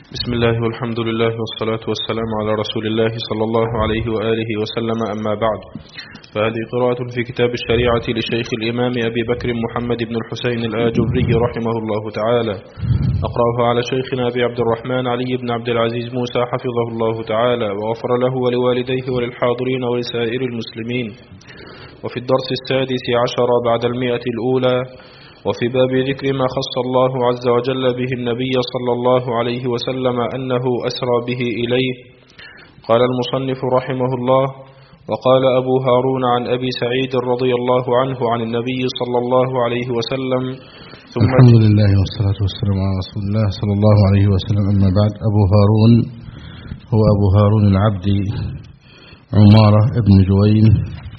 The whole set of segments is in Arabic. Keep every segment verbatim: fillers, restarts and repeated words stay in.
بسم الله والحمد لله والصلاة والسلام على رسول الله صلى الله عليه وآله وسلم، أما بعد، فهذه قراءة في كتاب الشريعة لشيخ الإمام أبي بكر محمد بن الحسين الآجري رحمه الله تعالى. أقرأها على شيخنا أبي عبد الرحمن علي بن عبد العزيز موسى حفظه الله تعالى وغفر له ولوالديه وللحاضرين ولسائر المسلمين. وفي الدرس السادس عشر بعد المئة الأولى، وفي باب ذكر ما خص الله عز وجل به النبي صلى الله عليه وسلم أنه أسرى به إليه، قال المصنف رحمه الله: وقال أبو هارون عن أبي سعيد رضي الله عنه عن النبي صلى الله عليه وسلم. ثم الحمد لله والصلاة والسلام على رسول الله صلى الله عليه وسلم، أما بعد. أبو هارون هو أبو هارون العبدي عمارة ابن جوين،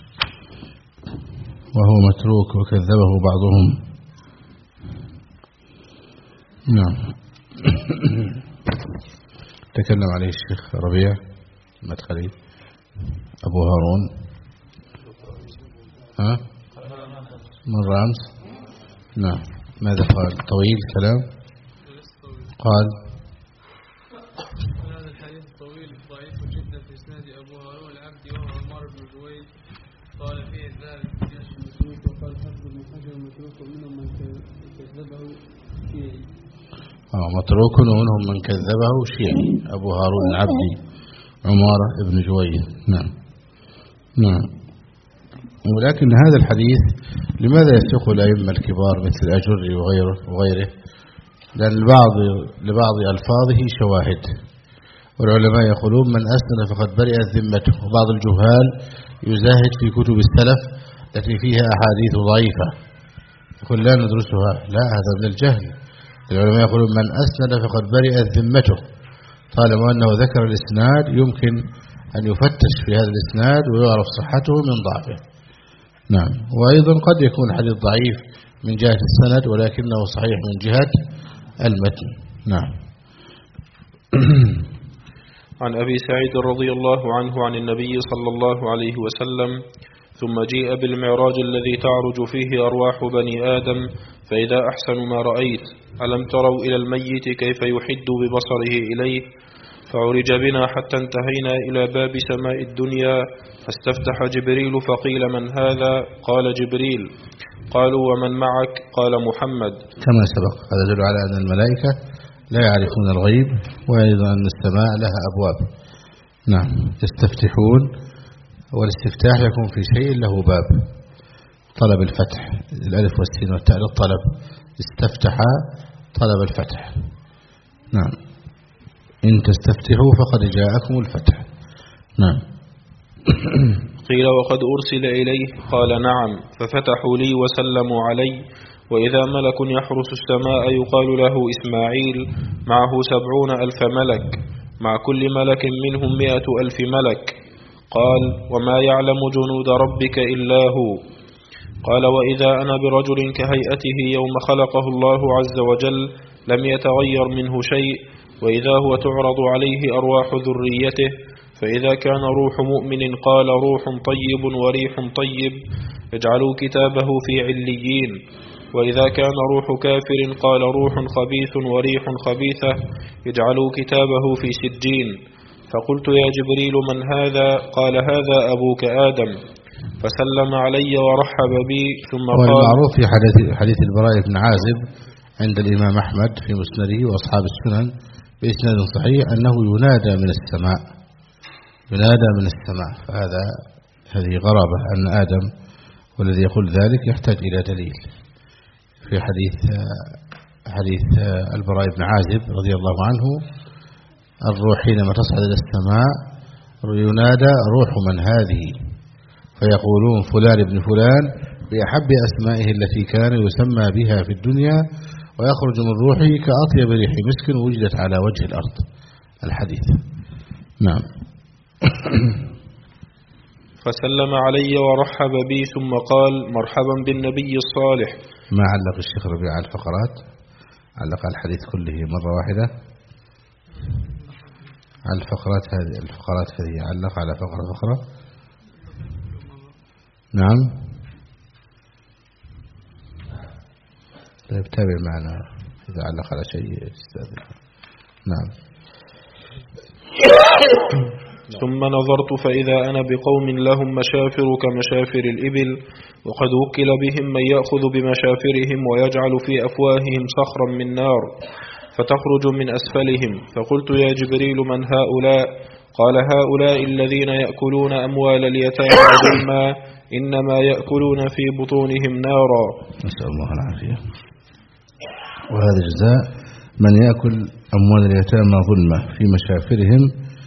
وهو متروك وكذبه بعضهم. نعم. تكلم عليه الشيخ ربيع المدخلي. أبو هارون ها مرة أمس. نعم. ماذا قال؟ طويل كلام. قال هذا الحديث الطويل ضعيف جدا في اسناد أبو هارون العبدي وهو عمار بن جويد. قال فيه الذهبي في جيش المسلوك، وقال حفظ بن حجر متروك ومنهم من كذبه شيعي. آه متروك ومنهم من كذبه شيعي. أبو هارون العبدي عمارة ابن جويد. نعم نعم. ولكن هذا الحديث لماذا يسوق الأئمة الكبار مثل الأجري وغيره وغيره؟ لأن لبعض لبعض ألفاظه شواهد، والعلماء يقولون من أسلم فقد برئت ذمته. وبعض الجهال يزاهد في كتب السلف التي فيها أحاديث ضعيفة يقول لا ندرسها. لا، هذا من الجهل. العلماء يقولون من أسند فقد برئت ذمته، طالما أنه ذكر الإسناد يمكن أن يفتش في هذا الإسناد ويعرف صحته من ضعفه. نعم. وأيضا قد يكون الحديث ضعيف من جهة السند ولكنه صحيح من جهة المتن. نعم. عن أبي سعيد رضي الله عنه عن النبي صلى الله عليه وسلم: ثم جيء بالمعراج الذي تعرج فيه أرواح بني آدم، فإذا أحسن ما رأيت. ألم تروا إلى الميت كيف يحد ببصره إليه؟ فعرج بنا حتى انتهينا إلى باب سماء الدنيا، فاستفتح جبريل فقيل: من هذا؟ قال: جبريل. قالوا: ومن معك؟ قال: محمد. كما سبق، هذا يدل على أن الملائكة لا يعرفون الغيب، وأيضا أن السماء لها أبواب. نعم. يستفتحون، والاستفتاح يكون في شيء له باب. طلب الفتح، الألف والسين والتاء للطلب. استفتح طلب الفتح. نعم. إن تستفتحوا فقد جاءكم الفتح. نعم. قيل: وقد أرسل إليه؟ قال: نعم. ففتحوا لي وسلموا علي، وإذا ملك يحرس السماء يقال له إسماعيل، معه سبعون ألف ملك، مع كل ملك منهم مئة ألف ملك. قال: وما يعلم جنود ربك إلا هو. قال: وإذا أنا برجل كهيئته يوم خلقه الله عز وجل لم يتغير منه شيء، وإذا هو تعرض عليه أرواح ذريته، فإذا كان روح مؤمن قال: روح طيب وريح طيب، اجعلوا كتابه في عليين. وإذا كان روح كافر قال: روح خبيث وريح خبيثة، اجعلوا كتابه في سجين. فقلت: يا جبريل من هذا؟ قال: هذا أبوك آدم. فسلم علي ورحب بي، ثم قال: والمعروف في حديث, حديث البراء بن عازب عند الإمام أحمد في مسنده وأصحاب السنن بإسناد صحيح أنه ينادى من السماء، ينادى من السماء. فهذا هذه غرابة أن آدم، والذي يقول ذلك يحتاج إلى دليل. في حديث حديث البراء بن عازب رضي الله عنه، الروح حينما تصعد إلى السماء ينادى: روح من هذه؟ فيقولون: فلان ابن فلان، بأحب أسمائه التي كان يسمى بها في الدنيا، ويخرج من روحه كأطيب ريح مسك وجدت على وجه الأرض. الحديث. نعم. فسلم علي ورحب بي، ثم قال: مرحبا بالنبي الصالح. ما علق الشيخ ربيع على الفقرات؟ علق على الحديث كله مرة واحدة على الفقرات هذه. الفقرات هذه علق على فقرة فقرة. نعم. طيب تابع معنا إذا علق على شيء استاذن. نعم. ثم نظرت فإذا أنا بقوم لهم مشافر كمشافر الإبل، وقد وكل بهم من يأخذ بمشافرهم ويجعل في أفواههم صخرا من نار فتخرج من أسفلهم. فقلت يا جبريل من هؤلاء؟ قال هؤلاء الذين يأكلون أموال اليتامى ظلما إنما يأكلون في بطونهم نارا. نسأل الله العافية. وهذا جزاء من يأكل أموال اليتامى ظلما في مشافرهم،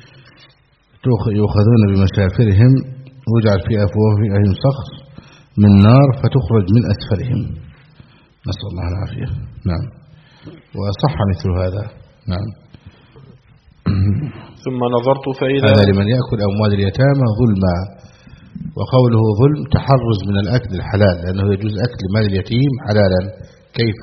يؤخذون بمشافرهم ويجعل في أفواههم صخر من نار فتخرج من أسفلهم. نسأل الله العافية. نعم. وصح مثل هذا. نعم. ثم نظرت فإذا هذا لمن يأكل أموال اليتامى ظلما، وقوله ظلم تحرز من الأكل الحلال، لأنه يجوز أكل مال اليتيم حلالا. كيف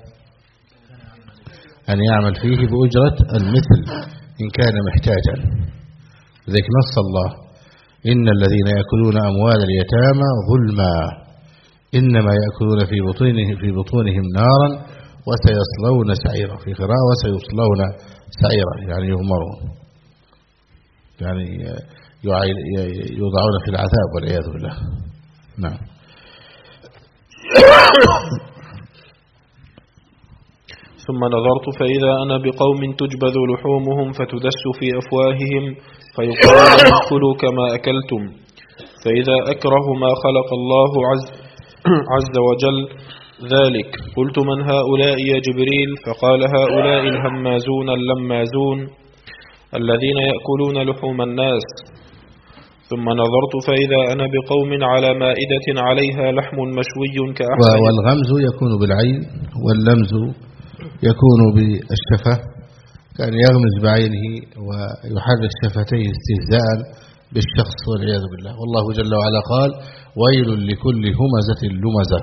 أن يعمل فيه بأجرة المثل إن كان محتاجا. ذلك نص الله إن الذين يأكلون أموال اليتامى ظلما إنما يأكلون في بطونهم, في بطونهم نارا وسيصلون سعيرا، في قراءة وسيصلون سعيرا، يعني يغمرون، يعني يوضعون في العذاب والعياذ بالله. نعم. ثم نظرت فإذا أنا بقوم تجبذ لحومهم فتدس في أفواههم فيقال لهم كلوا كما أكلتم. فإذا أكره ما خلق الله عز, عز وجل ذلك. قلت من هؤلاء يا جبريل؟ فقال هؤلاء الهمازون اللمازون الذين يأكلون لحوم الناس. ثم نظرت فإذا أنا بقوم على مائدة عليها لحم مشوي كأحسن. والغمز يكون بالعين واللمز يكون بالشفة، كان يغمز بعينه ويحرك شفتيه استهزاء بالشخص والعياذ بالله. والله جل وعلا قال ويل لكل همزة لمزة.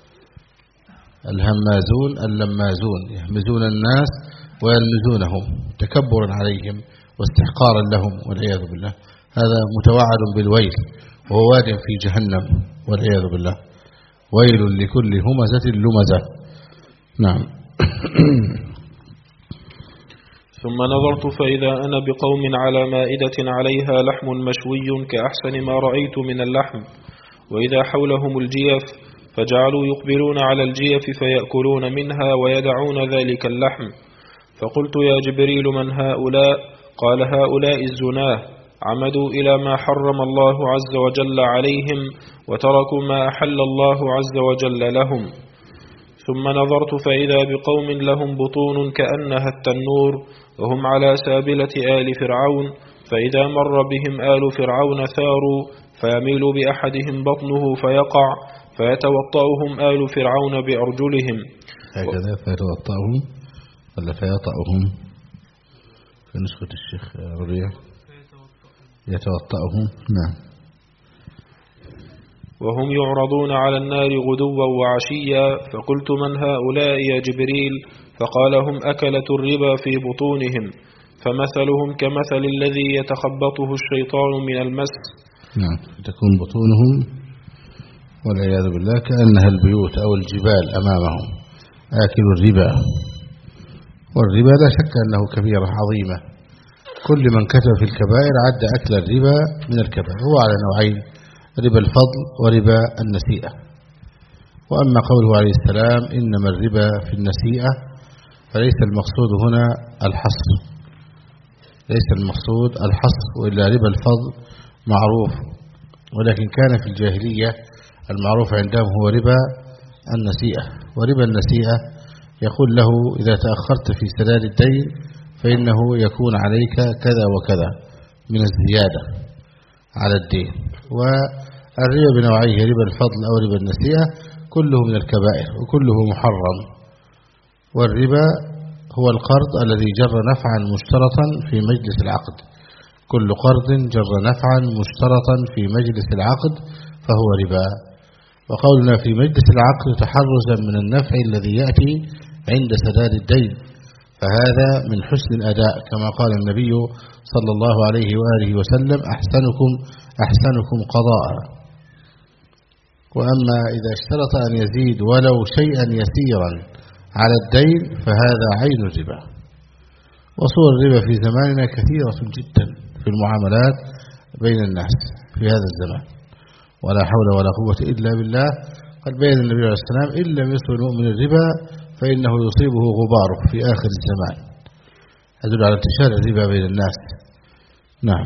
الهمازون اللمازون يهمزون الناس ويلمزونهم تكبرا عليهم واستحقارا لهم والعياذ بالله. هذا متوعد بالويل وهو واد في جهنم والعياذ بالله. ويل لكل همزة لمزة. نعم. ثم نظرت فإذا أنا بقوم على مائدة عليها لحم مشوي كأحسن ما رأيت من اللحم، وإذا حولهم الجيف فجعلوا يقبلون على الجيف فيأكلون منها ويدعون ذلك اللحم. فقلت يا جبريل من هؤلاء؟ قال هؤلاء الزناه عمدوا إلى ما حرم الله عز وجل عليهم وتركوا ما أحل الله عز وجل لهم. ثم نظرت فإذا بقوم لهم بطون كأنها التنور وهم على سابلة آل فرعون، فإذا مر بهم آل فرعون ثاروا فيميل بأحدهم بطنه فيقع فيتوطأهم آل فرعون بأرجلهم. هكذا فيتوطأهم ولا فيطأهم في نسخة الشيخ ربيع؟ يتوطأهم. نعم. وهم يعرضون على النار غدوا وعشيا. فقلت من هؤلاء يا جبريل؟ فقال هم أكلة الربا في بطونهم، فمثلهم كمثل الذي يتخبطه الشيطان من المس. نعم. تكون بطونهم والعياذ بالله كأنها البيوت أو الجبال أمامهم، آكل الربا. والربا لا شك أنه كبيرة عظيمة، كل من كتب في الكبائر عد أكل الربا من الكبائر. هو على نوعين، ربا الفضل وربا النسيئة. وأما قوله عليه السلام إنما الربا في النسيئة فليس المقصود هنا الحصر، ليس المقصود الحصر، وإلا ربا الفضل معروف، ولكن كان في الجاهلية المعروف عندهم هو ربا النسيئة. وربا النسيئة يقول له إذا تأخرت في سداد الدين فإنه يكون عليك كذا وكذا من الزيادة على الدين. والربا بنوعيه ربا الفضل أو ربا النسيئة كله من الكبائر وكله محرم. والربا هو القرض الذي جر نفعا مشترطا في مجلس العقد، كل قرض جر نفعا مشترطا في مجلس العقد فهو ربا. وقولنا في مجلس العقد تحرزا من النفع الذي يأتي عند سداد الدين، فهذا من حسن الأداء كما قال النبي صلى الله عليه وآله وسلم أحسنكم أحسنكم قضاء. وأما إذا اشترط أن يزيد ولو شيئا يسيرا على الدين فهذا عين الربا. وصور الربا في زماننا كثيرة جدا في المعاملات بين الناس في هذا الزمان، ولا حول ولا قوة إلا بالله. قد بين النبي عليه السلام إن لم يصب المؤمن الربا فإنه يصيبه غباره في آخر الزمان، يدل على انتشار الربا بين الناس. نعم.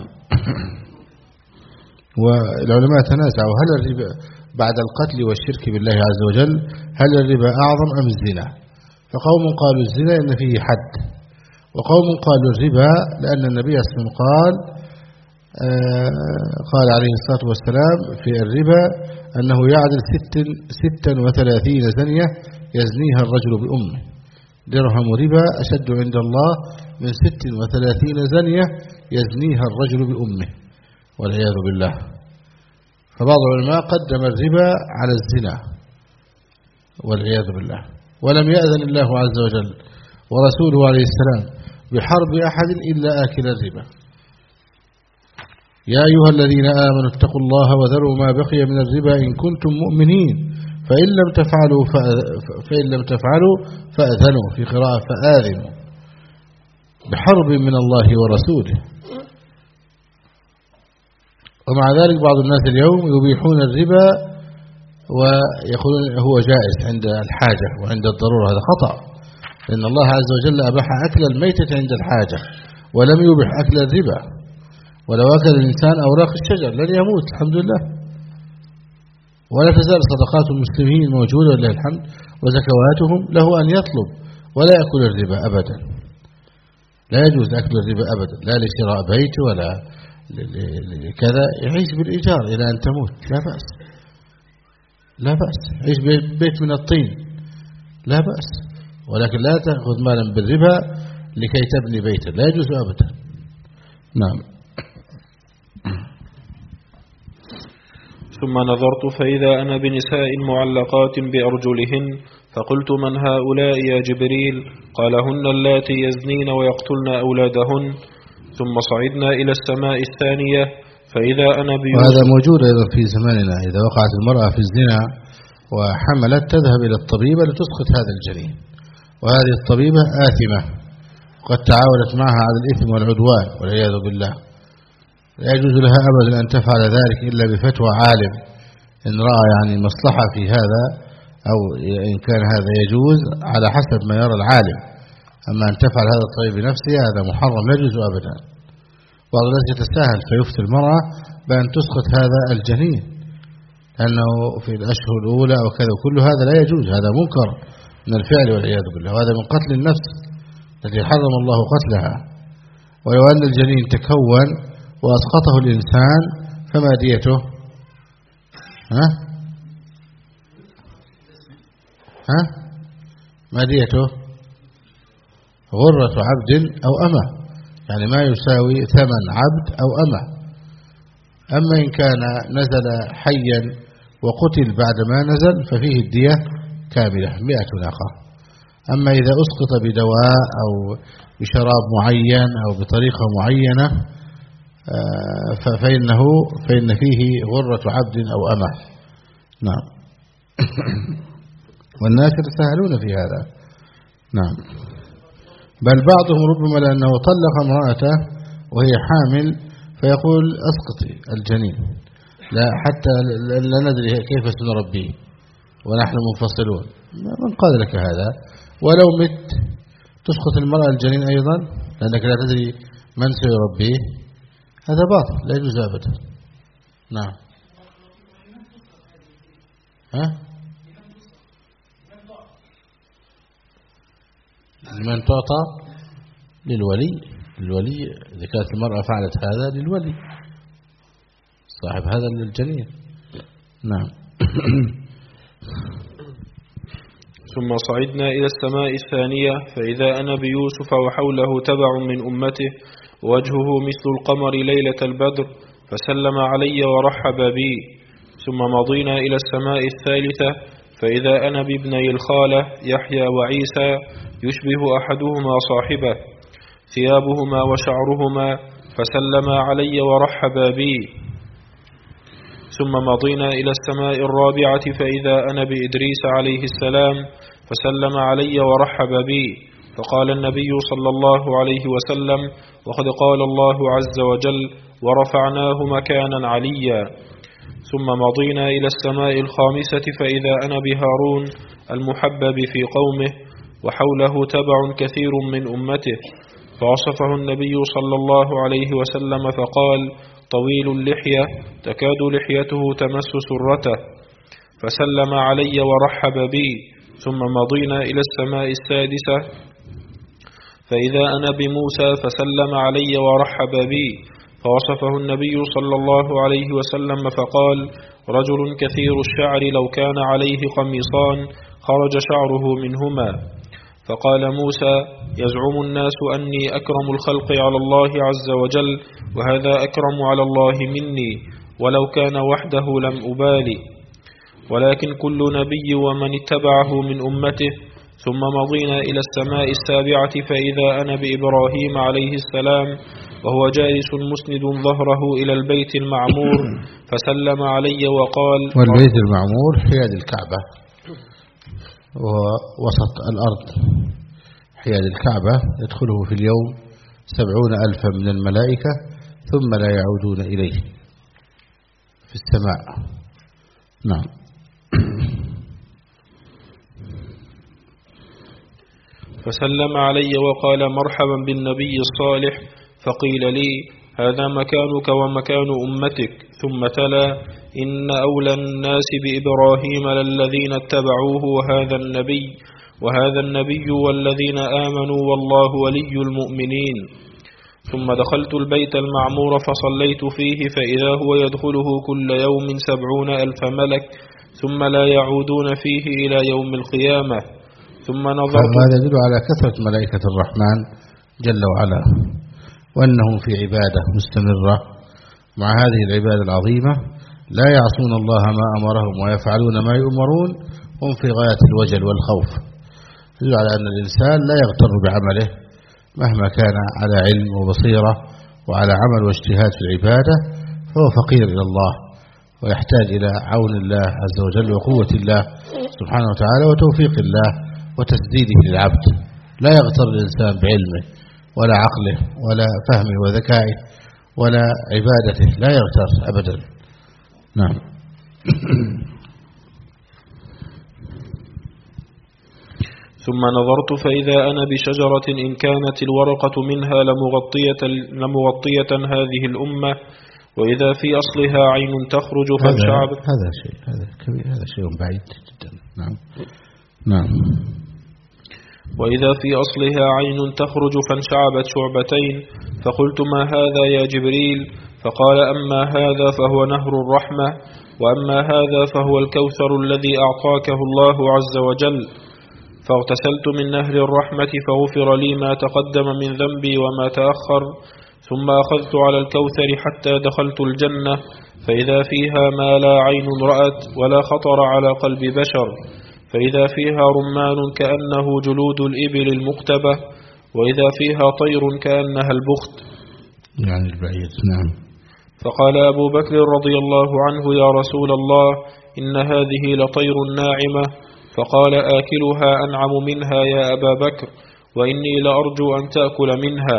والعلماء تنازعوا هل الربا بعد القتل والشرك بالله عز وجل هل الربا أعظم أم الزنا؟ فقوم قالوا الزنا إن فيه حد، وقوم قالوا الربا لأن النبي صلى الله عليه وسلم قال آه قال عليه الصلاة والسلام في الربا أنه يعدل ست ستا وثلاثين زنية يزنيها الرجل بأمه. درهم ربا أشد عند الله من ست وثلاثين زنية يزنيها الرجل بأمه والعياذ بالله. فبعض العلماء قدم الربا على الزنا والعياذ بالله، ولم يأذن الله عز وجل ورسوله عليه السلام بحرب أحد إلا آكل الربا. يا أيها الذين آمنوا اتقوا الله وذروا ما بقي من الربا إن كنتم مؤمنين فإن لم تفعلوا فإن لم تفعلوا فأذنوا، في قراءة فآذنوا، بحرب من الله ورسوله. ومع ذلك بعض الناس اليوم يبيحون الربا ويقولون هو جائز عند الحاجة وعند الضرورة. هذا خطأ، لأن الله عز وجل أباح أكل الميتة عند الحاجة ولم يبح أكل الربا. ولو أكل الإنسان أوراق الشجر لن يموت الحمد لله، ولا تزال صدقات المسلمين موجودة ولله الحمد وزكواتهم، له أن يطلب ولا يأكل الربا أبدا. لا يجوز أكل الربا أبدا، لا لشراء بيت ولا كذا، يعيش بالإيجار إلى أن تموت لا بأس، لا بأس، يعيش بيت من الطين لا بأس، ولكن لا تأخذ مالا بالربا لكي تبني بيتا، لا يجوز أبدا. نعم. ثم نظرت فإذا أنا بنساء معلقات بأرجلهن، فقلت من هؤلاء يا جبريل؟ قال هن اللاتي يزنين ويقتلن أولادهن. ثم صعدنا إلى السماء الثانية فإذا أنا بيوسف. وهذا موجود أيضا في زماننا، إذا وقعت المرأة في الزنا وحملت تذهب إلى الطبيبة لتسقط هذا الجنين، وهذه الطبيبة آثمة قد تعاونت معها على الإثم والعدوان والعياذ بالله. لا يجوز لها أبدا أن تفعل ذلك إلا بفتوى عالم، إن رأى يعني مصلحة في هذا أو إن كان هذا يجوز على حسب ما يرى العالم. أما أن تفعل هذا الطبيب بنفسها هذا محرم لا يجوز أبدا. بعض الناس يتساهل فيفتي المرأة بأن تسقط هذا الجنين لأنه في الأشهر الأولى أو كذا، كل هذا لا يجوز، هذا منكر من الفعل والعياذ بالله، وهذا من قتل النفس التي حرم الله قتلها. ولو أن الجنين تكون وأسقطه الإنسان فما ديته؟ ها؟ ها؟ ما ديته؟ غرة عبد أو أمة، يعني ما يساوي ثمن عبد أو أمة. أما إن كان نزل حيا وقتل بعد ما نزل ففيه الدية كاملة مئة ناقة. أما إذا أسقط بدواء أو بشراب معين أو بطريقة معينة فإنه فإن فيه غرة عبد أو أمة. نعم. والناس يتساهلون في هذا. نعم. بل بعضهم ربما لأنه طلق امرأته وهي حامل فيقول أسقطي الجنين، لا حتى لا ندري كيف سنربيه ونحن منفصلون. من قال لك هذا؟ ولو مت تسقط المرأة الجنين أيضا لأنك لا تدري من سيربيه، هذا باطل لا يجوز أبدا. نعم. ها؟ لمن تعطى؟ للولي. الولي إذا كانت المرأة فعلت هذا للولي صاحب هذا الجنين. نعم. ثم صعدنا إلى السماء الثانية فإذا أنا بيوسف وحوله تبع من أمته وجهه مثل القمر ليلة البدر، فسلم علي ورحب بي. ثم مضينا إلى السماء الثالثة فإذا أنا بابني الخالة يحيى وعيسى يشبه أحدهما صاحبه، ثيابهما وشعرهما، فسلم علي ورحب بي. ثم مضينا إلى السماء الرابعة فإذا أنا بإدريس عليه السلام فسلم علي ورحب بي. فقال النبي صلى الله عليه وسلم: وقد قال الله عز وجل: ورفعناه مكانا عليا. ثم مضينا إلى السماء الخامسة فإذا أنا بهارون المحبب في قومه وحوله تبع كثير من أمته، فوصفه النبي صلى الله عليه وسلم فقال: طويل اللحية تكاد لحيته تمس سرته، فسلم علي ورحب بي. ثم مضينا إلى السماء السادسة فإذا أنا بموسى فسلم علي ورحب بي، فوصفه النبي صلى الله عليه وسلم فقال: رجل كثير الشعر لو كان عليه قميصان خرج شعره منهما. فقال موسى: يزعم الناس أني أكرم الخلق على الله عز وجل، وهذا أكرم على الله مني، ولو كان وحده لم أبالي، ولكن كل نبي ومن اتبعه من أمته. ثم مضينا إلى السماء السابعة فإذا أنا بإبراهيم عليه السلام وهو جالس مسند ظهره إلى البيت المعمور، فسلم علي وقال: والبيت المعمور حياد الكعبة ووسط الأرض، حياد الكعبة يدخله في اليوم سبعون ألفا من الملائكة ثم لا يعودون إليه في السماء. نعم. فسلم علي وقال: مرحبا بالنبي الصالح. فقيل لي: هذا مكانك ومكان أمتك. ثم تلا: إن أولى الناس بإبراهيم للذين اتبعوه وهذا النبي وهذا النبي والذين آمنوا والله ولي المؤمنين. ثم دخلت البيت المعمور فصليت فيه فإذا هو يدخله كل يوم سبعون ألف ملك ثم لا يعودون فيه إلى يوم القيامة. ثم نظرت. هذا يدل على كثرة ملائكة الرحمن جل وعلا، وأنهم في عبادة مستمرة مع هذه العبادة العظيمة، لا يعصون الله ما أمرهم ويفعلون ما يؤمرون، هم في غاية الوجل والخوف. يدل على أن الإنسان لا يغتر بعمله مهما كان على علم وبصيرة وعلى عمل واجتهاد في العبادة، فهو فقير إلى الله ويحتاج إلى عون الله عز وجل وقوة الله سبحانه وتعالى وتوفيق الله وتسديده للعبد. لا يغتر الإنسان بعلمه ولا عقله ولا فهمه وذكائه ولا عبادته، لا يغتر أبدا. نعم. ثم نظرت فإذا أنا بشجرة إن كانت الورقة منها لمغطية, لمغطية هذه الأمة، وإذا في أصلها عين تخرج فانشعبت. هذا, هذا شيء هذا كبير، هذا شيء بعيد جدا. نعم. نعم. وإذا في أصلها عين تخرج فانشعبت شعبتين، فقلت: ما هذا يا جبريل؟ فقال: أما هذا فهو نهر الرحمة، وأما هذا فهو الكوثر الذي أعطاكه الله عز وجل. فاغتسلت من نهر الرحمة فغفر لي ما تقدم من ذنبي وما تأخر. ثم أخذت على الكوثر حتى دخلت الجنة، فإذا فيها ما لا عين رأت ولا خطر على قلب بشر، فإذا فيها رمان كأنه جلود الإبل المكتبة، وإذا فيها طير كأنها البخت، يعني البعير. نعم. فقال أبو بكر رضي الله عنه: يا رسول الله، إن هذه لطير ناعمة. فقال: آكلها أنعم منها يا أبا بكر، وإني لأرجو أن تأكل منها.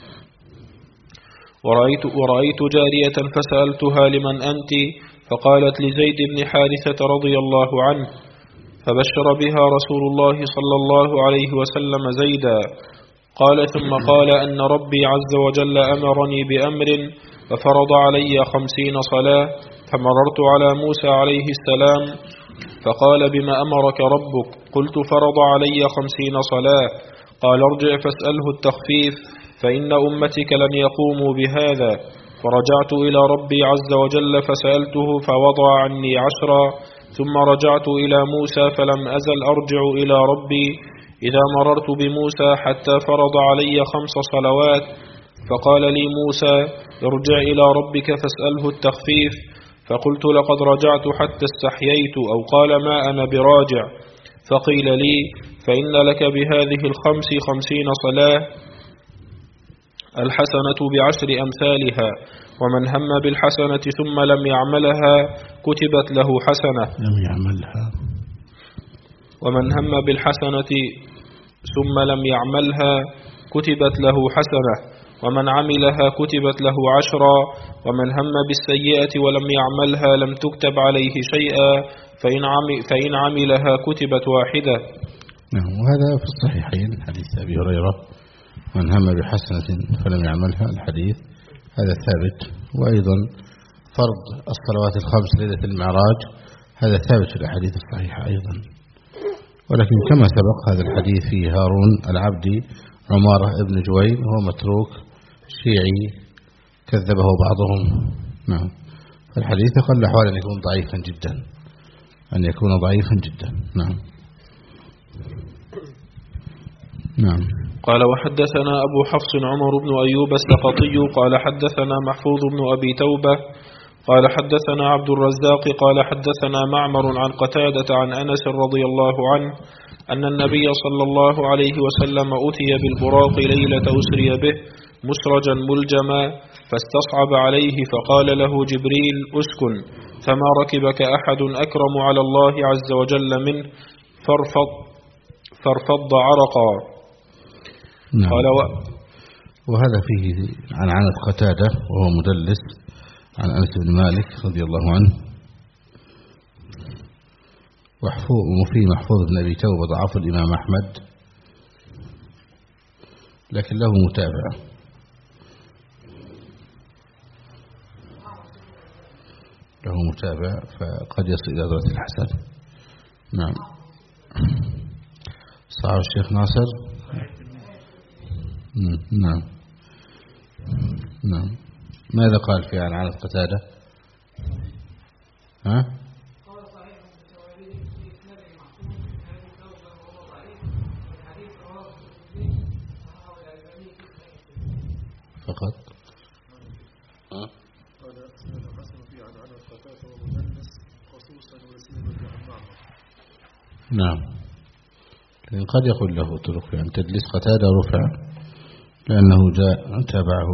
ورأيت, ورأيت جارية فسألتها: لمن أنت؟ فقالت: لزيد بن حارثة رضي الله عنه. فبشر بها رسول الله صلى الله عليه وسلم زيدا. قال: ثم قال أن ربي عز وجل أمرني بأمر ففرض علي خمسين صلاة، فمررت على موسى عليه السلام فقال: بما أمرك ربك؟ قلت: فرض علي خمسين صلاة. قال: ارجع فاسأله التخفيف فإن أمتك لن يقوموا بهذا. فرجعت إلى ربي عز وجل فسألته فوضع عني عشرا. ثم رجعت إلى موسى فلم أزل أرجع إلى ربي إذا مررت بموسى حتى فرض علي خمس صلوات. فقال لي موسى: ارجع إلى ربك فاسأله التخفيف. فقلت: لقد رجعت حتى استحييت، أو قال: ما أنا براجع. فقيل لي: فإن لك بهذه الخمس خمسين صلاة، الحسنة بعشر أمثالها، ومن هم بالحسنة ثم لم يعملها كتبت له حسنة. لم يعملها. ومن هم بالحسنة ثم لم يعملها كتبت له حسنة، ومن عملها كتبت له عشرا، ومن هم بالسيئة ولم يعملها لم تكتب عليه شيئا، فإن عمل فإن عملها كتبت واحدة. نعم. وهذا في الصحيحين حديث أبي هريرة من هم بحسنة فلم يعملها، الحديث هذا ثابت. وأيضا فرض الصلوات الخمس ليلة المعراج هذا ثابت في الأحاديث الصحيحة أيضا. ولكن كما سبق هذا الحديث في هارون العبدي عمارة ابن جوين هو متروك شيعي كذبه بعضهم. نعم. فالحديث يقل الأحوال أن يكون ضعيفا جدا، أن يكون ضعيفا جدا. نعم. نعم. قال وحدثنا أبو حفص عمر بن أيوب السقطي قال حدثنا محفوظ بن أبي توبة قال حدثنا عبد الرزاق قال حدثنا معمر عن قتادة عن أنس رضي الله عنه أن النبي صلى الله عليه وسلم أتي بالبراق ليلة أسري به مسرجا ملجما فاستصعب عليه فقال له جبريل اسكن، فما ركبك أحد أكرم على الله عز وجل منه فارفض, فارفض عرقا. نعم. قال و... وهذا فيه عن عنة قتادة وهو مدلس عن أنس بن مالك رضي الله عنه، وفيه محفوظ بن أبي توبة ضعف الإمام أحمد، لكن له متابع. له متابع فقد يصل إلى درجة الحسن. نعم. صحيح الشيخ ناصر. نعم. نعم. ماذا قال في عن عنة قتادة؟ ها؟ فقط. ها؟ نعم. لكن قد يقول له طرق، يعني تدليس قتادة رفع لأنه جاء تابعه.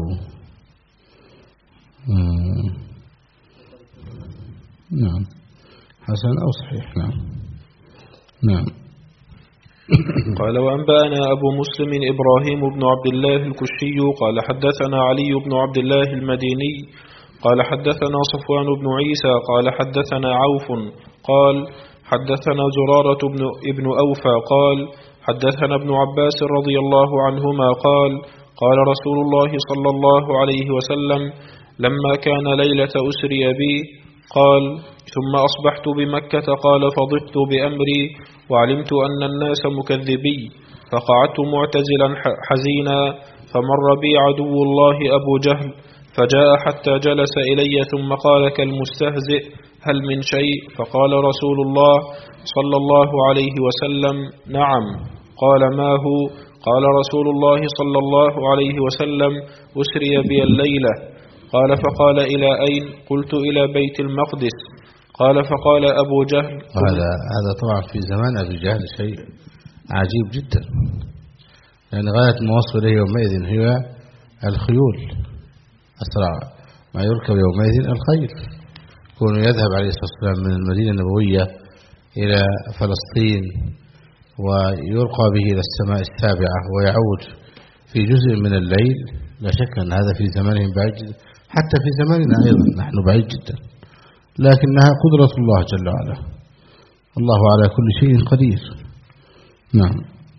نعم. حسن أو صحيح. نعم. نعم. قال وأنبأنا أبو مسلم إبراهيم بن عبد الله الكشي قال حدثنا علي بن عبد الله المديني قال حدثنا صفوان بن عيسى قال حدثنا عوف قال حدثنا زرارة بن ابن أوفى قال حدثنا ابن عباس رضي الله عنهما قال قال رسول الله صلى الله عليه وسلم لما كان ليلة أسري بي قال ثم أصبحت بمكة قال فضبت بأمري وعلمت أن الناس مكذبي فقعدت معتزلا حزينا فمر بي عدو الله أبو جهل فجاء حتى جلس إلي ثم قال كالمستهزئ هل من شيء؟ فقال رسول الله صلى الله عليه وسلم نعم. قال ما هو؟ قال رسول الله صلى الله عليه وسلم أسري بي الليلة. قال فقال إلى أين؟ قلت إلى بيت المقدس. قال فقال أبو جهل هذا هذا طبعا في زمان أبي جهل شيء عجيب جدا، لأن يعني غاية ما وصل إليه يومئذ هي الخيول، أسرع ما يركب يومئذ الخيل. يكون يذهب عليه الصلاة والسلام من المدينة النبوية إلى فلسطين ويرقى به إلى السماء السابعة ويعود في جزء من الليل، لا شك أن هذا في زمانهم بعيد جدا، حتى في زماننا أيضا نحن بعيد جدا، لكنها قدرة الله جل وعلا، الله على كل شيء قدير. نعم.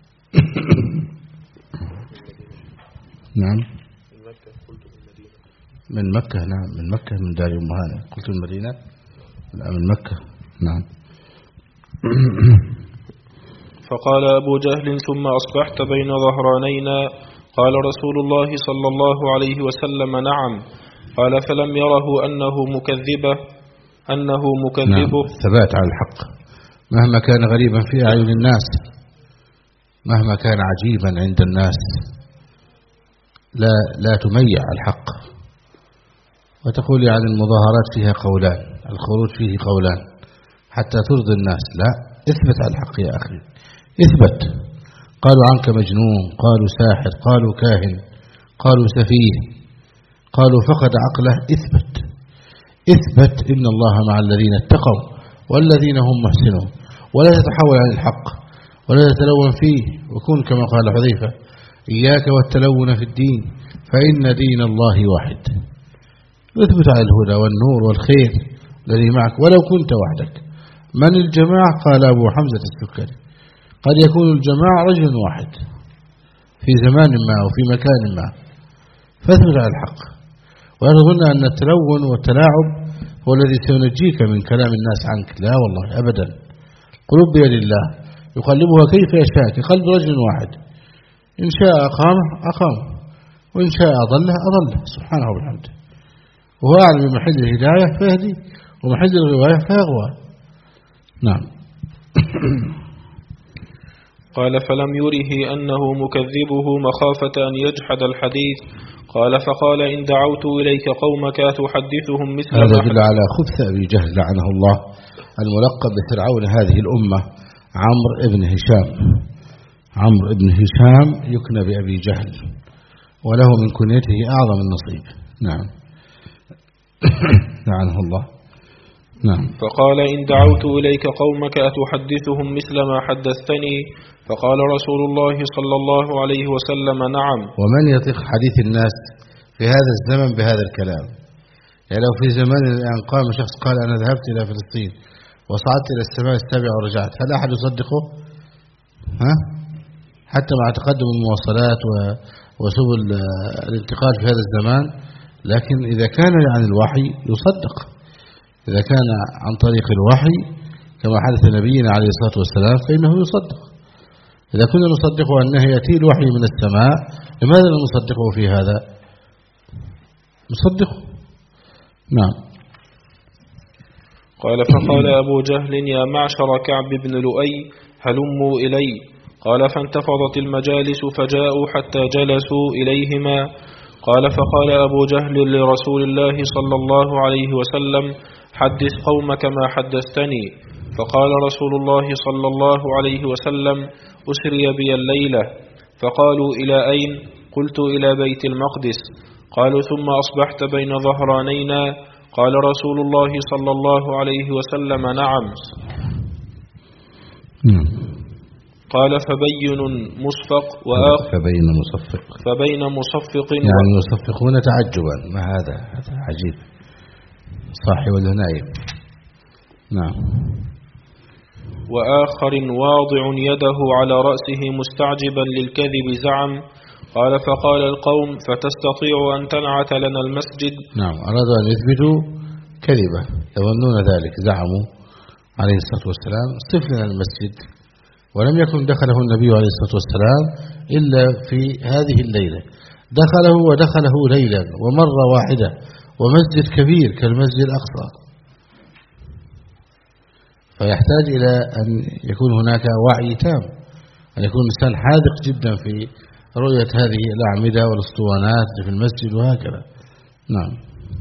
نعم. من مكة. نعم من مكة من دار أم هانة. قلت المدينة؟ لا من مكة. نعم. فقال أبو جهل ثم أصبحت بين ظهرانينا. قال رسول الله صلى الله عليه وسلم نعم. قال فلم يره أنه مكذبه أنه مكذبه. نعم. ثبات على الحق مهما كان غريبا في أعين الناس، مهما كان عجيبا عند الناس، لا لا تميع الحق. وتقول يعني المظاهرات فيها قولان، الخروج فيه قولان حتى ترضي الناس، لا، اثبت على الحق يا أخي، اثبت. قالوا عنك مجنون، قالوا ساحر، قالوا كاهن، قالوا سفيه، قالوا فقد عقله، اثبت اثبت إن الله مع الذين اتقوا والذين هم محسنون، ولا تتحول عن الحق ولا تتلون فيه، وكن كما قال حذيفة: إياك والتلون في الدين فإن دين الله واحد. اثبت على الهدى والنور والخير الذي معك ولو كنت وحدك. من الجماعة؟ قال أبو حمزة السكري: قد يكون الجماعة رجل واحد في زمان ما وفي مكان ما، فاثبت على الحق. ولا تظن أن التلون والتلاعب هو الذي سينجيك من كلام الناس عنك، لا والله أبدا. قلوب بيد الله يقلبها كيف يشاء كقلب رجل واحد، إن شاء أقامه أقامه، وإن شاء أضله أضله سبحانه وبحمده. وهو أعلم بمحل الهداية فيهدي ومحل الغواية فيغوى. نعم. قال: فلم يره أنه مكذبه مخافة أن يجحد الحديث. قال: فقال: إن دعوت إليك قومك تحدثهم مثل هذا ما يدل على خبث أبي جهل لعنه الله، الملقب بفرعون هذه الأمة، عمرو بن هشام. عمرو بن هشام يكنى بأبي جهل، وله من كنيته أعظم النصيب. نعم. لعنه الله. نعم. فقال: إن دعوت إليك قومك أتحدثهم مثل ما حدثتني؟ فقال رسول الله صلى الله عليه وسلم: نعم. ومن يطيق حديث الناس في هذا الزمن بهذا الكلام؟ يعني لو في زمان الآن قام شخص قال: أنا ذهبت إلى فلسطين وصعدت إلى السماء السابعة ورجعت، هل أحد يصدقه؟ ها؟ حتى مع تقدم المواصلات وسبل الانتقال في هذا الزمان، لكن إذا كان عن الوحي يصدق، إذا كان عن طريق الوحي كما حدث نبينا عليه الصلاة والسلام فإنه يصدق. إذا كنا نصدقه أنه يأتي الوحي من السماء، لماذا لا نصدقه في هذا؟ نصدقه. نعم. قال: فقال أبو جهل: يا معشر كعب بن لؤي هلموا إلي. قال: فانتفضت المجالس فجاءوا حتى جلسوا إليهما. قال: فقال أبو جهل لرسول الله صلى الله عليه وسلم: حدث قومك ما حدثتني. فقال رسول الله صلى الله عليه وسلم: أسري بي الليلة. فقالوا: إلى أين؟ قلت: إلى بيت المقدس. قالوا: ثم أصبحت بين ظهرانينا؟ قال رسول الله صلى الله عليه وسلم: نعم. قال: فبين مصفق وآخر فبين مصفق فبين مصفق يعني يصفقون تعجبا، ما هذا هذا عجيب، صاحي ولا نايم. نعم. وآخر واضع يده على رأسه مستعجبا للكذب زعم. قال: فقال القوم: فتستطيع أن تنعت لنا المسجد؟ نعم، أرادوا أن يثبتوا كذبة، يظنون ذلك، زعموا عليه الصلاة والسلام: صف لنا المسجد. ولم يكن دخله النبي عليه الصلاة والسلام إلا في هذه الليلة، دخله ودخله ليلا ومرة واحدة، ومسجد كبير كالمسجد الأقصى، فيحتاج إلى أن يكون هناك وعي تام، أن يكون الإنسان حاذق جدا في رؤية هذه الأعمدة والاسطوانات في المسجد وهكذا. نعم.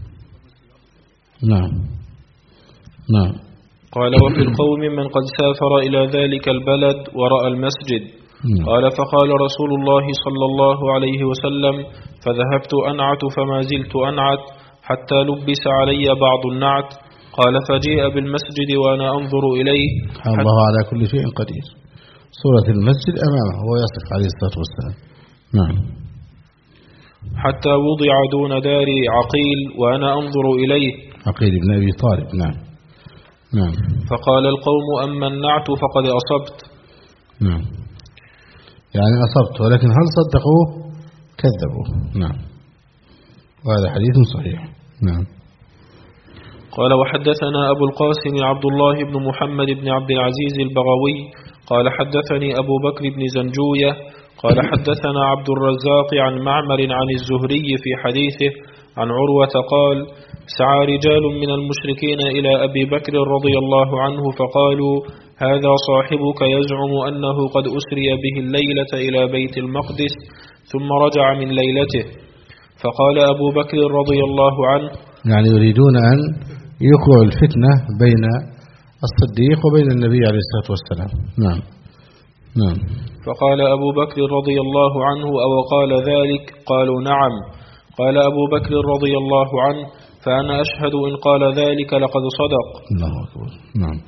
نعم. نعم. قال: وفي القوم من قد سافر إلى ذلك البلد ورأى المسجد. قال: فقال رسول الله صلى الله عليه وسلم: فذهبت أنعت فما زلت أنعت حتى لبس علي بعض النعت. قال: فجيء بالمسجد وأنا أنظر إليه. الله على كل شيء قدير. صورة المسجد أمامه وهو يصف عليه الصلاة والسلام. نعم. حتى وضع دون دار عقيل وأنا أنظر إليه. عقيل بن أبي طالب. نعم. نعم. فقال القوم: أما النعت فقد أصبت. نعم، يعني أصبت، ولكن هل صدقوه؟ كذبوا. نعم، وهذا حديث صحيح. نعم. قال: وحدثنا أبو القاسم عبد الله بن محمد بن عبد العزيز البغوي قال: حدثني أبو بكر بن زنجوية قال: حدثنا عبد الرزاق عن معمر عن الزهري في حديثه عن عروة قال: سعى رجال من المشركين إلى أبي بكر رضي الله عنه فقالوا: هذا صاحبك يزعم أنه قد أسري به الليلة إلى بيت المقدس ثم رجع من ليلته. فقال أبو بكر رضي الله عنه: يعني يريدون أن يوقعوا الفتنة بين الصديق وبين النبي عليه الصلاة والسلام. نعم. نعم. فقال أبو بكر رضي الله عنه: أو قال ذلك؟ قالوا: نعم. قال أبو بكر رضي الله عنه: فأنا أشهد إن قال ذلك لقد صدق. الله أكبر. نعم.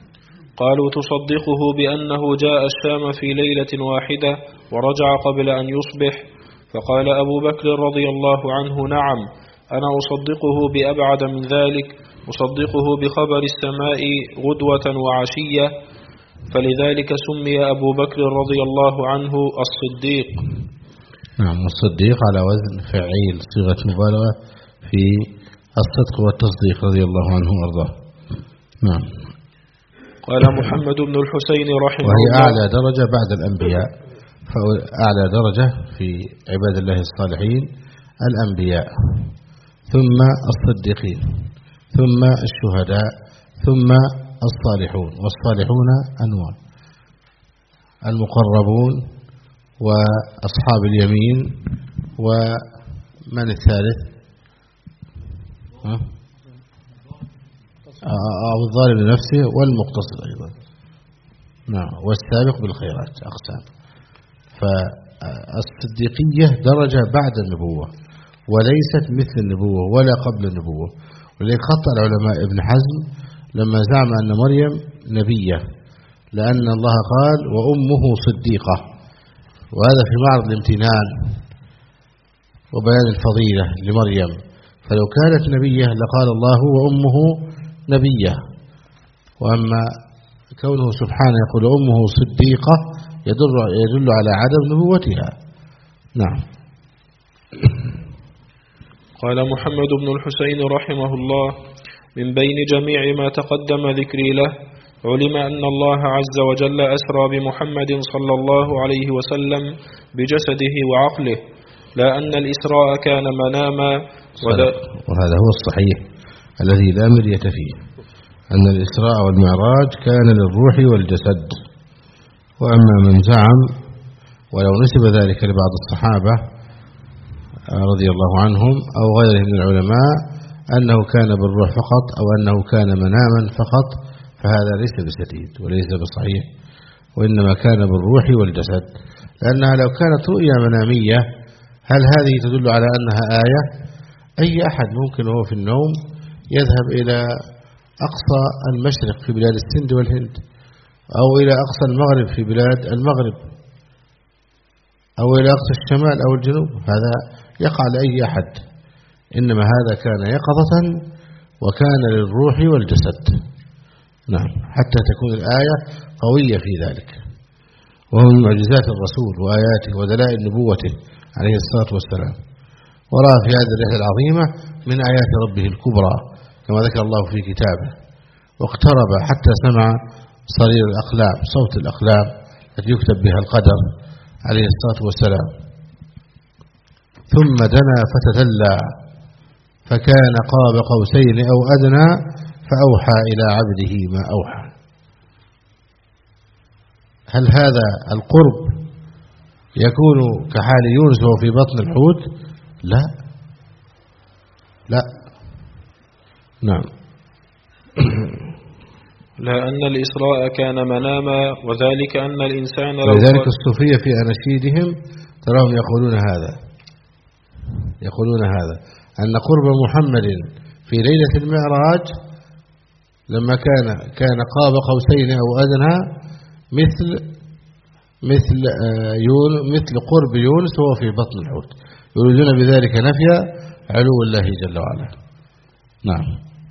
قالوا تصدقه بأنه جاء الشام في ليلة واحدة ورجع قبل أن يصبح؟ فقال أبو بكر رضي الله عنه: نعم، أنا أصدقه بأبعد من ذلك، أصدقه بخبر السماء غدوة وعشية، فلذلك سمي أبو بكر رضي الله عنه الصديق. نعم، الصديق على وزن فعيل، صيغة مبالغة في الصدق والتصديق رضي الله عنه وارضاه. نعم. قال محمد بن الحسين رحمه وهي الله: أعلى درجة بعد الأنبياء، فأعلى درجة في عباد الله الصالحين الأنبياء، ثم الصديقين، ثم الشهداء، ثم الصالحون، والصالحون أنواع: المقربون وأصحاب اليمين، ومن الثالث؟ أو الظالم لنفسه، والمقتصد أيضا. نعم، والسابق بالخيرات أقسام. فالصديقية درجة بعد النبوة، وليست مثل النبوة ولا قبل النبوة. ولذلك خطأ العلماء ابن حزم لما زعم أن مريم نبية، لأن الله قال: وأمه صديقة، وهذا في معرض الامتنان وبيان الفضيلة لمريم. فلو كانت نبية لقال الله: وأمه نبية. وأما كونه سبحانه يقول أمه صديقة يدل, يدل على عدم نبوتها. نعم. قال محمد بن الحسين رحمه الله: من بين جميع ما تقدم ذكري له، علم أن الله عز وجل أسرى بمحمد صلى الله عليه وسلم بجسده وعقله، لا أن الإسراء كان مناما. وهذا هو الصحيح الذي لا مرية فيه، أن الإسراء والمعراج كان للروح والجسد. وأما من زعم ولو نسب ذلك لبعض الصحابة رضي الله عنهم أو غيرهم من العلماء أنه كان بالروح فقط، أو أنه كان مناما فقط، فهذا ليس بسديد وليس بصحيح، وإنما كان بالروح والجسد. لأنها لو كانت رؤيا منامية، هل هذه تدل على أنها آية؟ أي أحد ممكن وهو في النوم يذهب إلى أقصى المشرق في بلاد السند والهند، أو إلى أقصى المغرب في بلاد المغرب، أو إلى أقصى الشمال أو الجنوب، هذا يقع لأي أحد. إنما هذا كان يقظة وكان للروح والجسد. نعم، حتى تكون الآية قوية في ذلك. وهو من معجزات الرسول وآياته ودلائل نبوته عليه الصلاة والسلام. ورأى في هذه الرحلة العظيمة من آيات ربه الكبرى كما ذكر الله في كتابه. واقترب حتى سمع صرير الأقلام، صوت الأقلام التي يكتب بها القدر عليه الصلاة والسلام. ثم دنا فتدلى فكان قاب قوسين أو أدنى فأوحى إلى عبده ما أوحى. هل هذا القرب يكون كحال يونس وهو في بطن الحوت؟ لا لا. نعم. لا أن الإسراء كان مناما، وذلك أن الإنسان لو ولذلك الصوفية في أناشيدهم تراهم يقولون هذا يقولون هذا أن قرب محمد في ليلة المعراج لما كان كان قاب قوسين أو أدنى مثل مثل مثل قرب يونس وهو في بطن الحوت، يريدون بذلك نفي علو الله جل وعلا. نعم.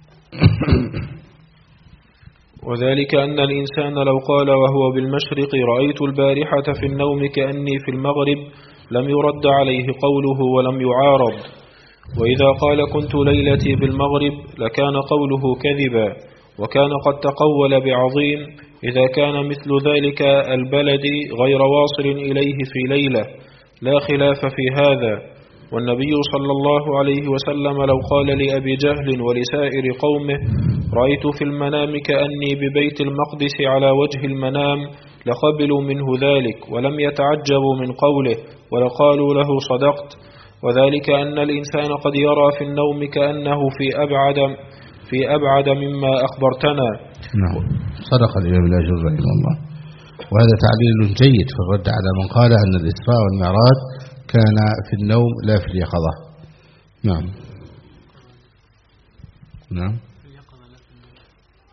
وذلك أن الإنسان لو قال وهو بالمشرق رأيت البارحة في النوم كأني في المغرب لم يرد عليه قوله ولم يعارض، وإذا قال كنت ليلتي بالمغرب لكان قوله كذبا، وكان قد تقول بعظيم إذا كان مثل ذلك البلد غير واصل إليه في ليلة، لا خلاف في هذا. والنبي صلى الله عليه وسلم لو قال لأبي جهل ولسائر قومه رأيت في المنام كأني ببيت المقدس على وجه المنام لقبلوا منه ذلك ولم يتعجبوا من قوله ولقالوا له صدقت. وذلك أن الإنسان قد يرى في النوم كأنه في أبعد في أبعد مما أخبرتنا. نعم، صدق الإمام الأجر رحمه الله. وهذا تعليل جيد في الرد على من قال أن الإسراء والمعراج كان في النوم لا في اليقظة. نعم. نعم.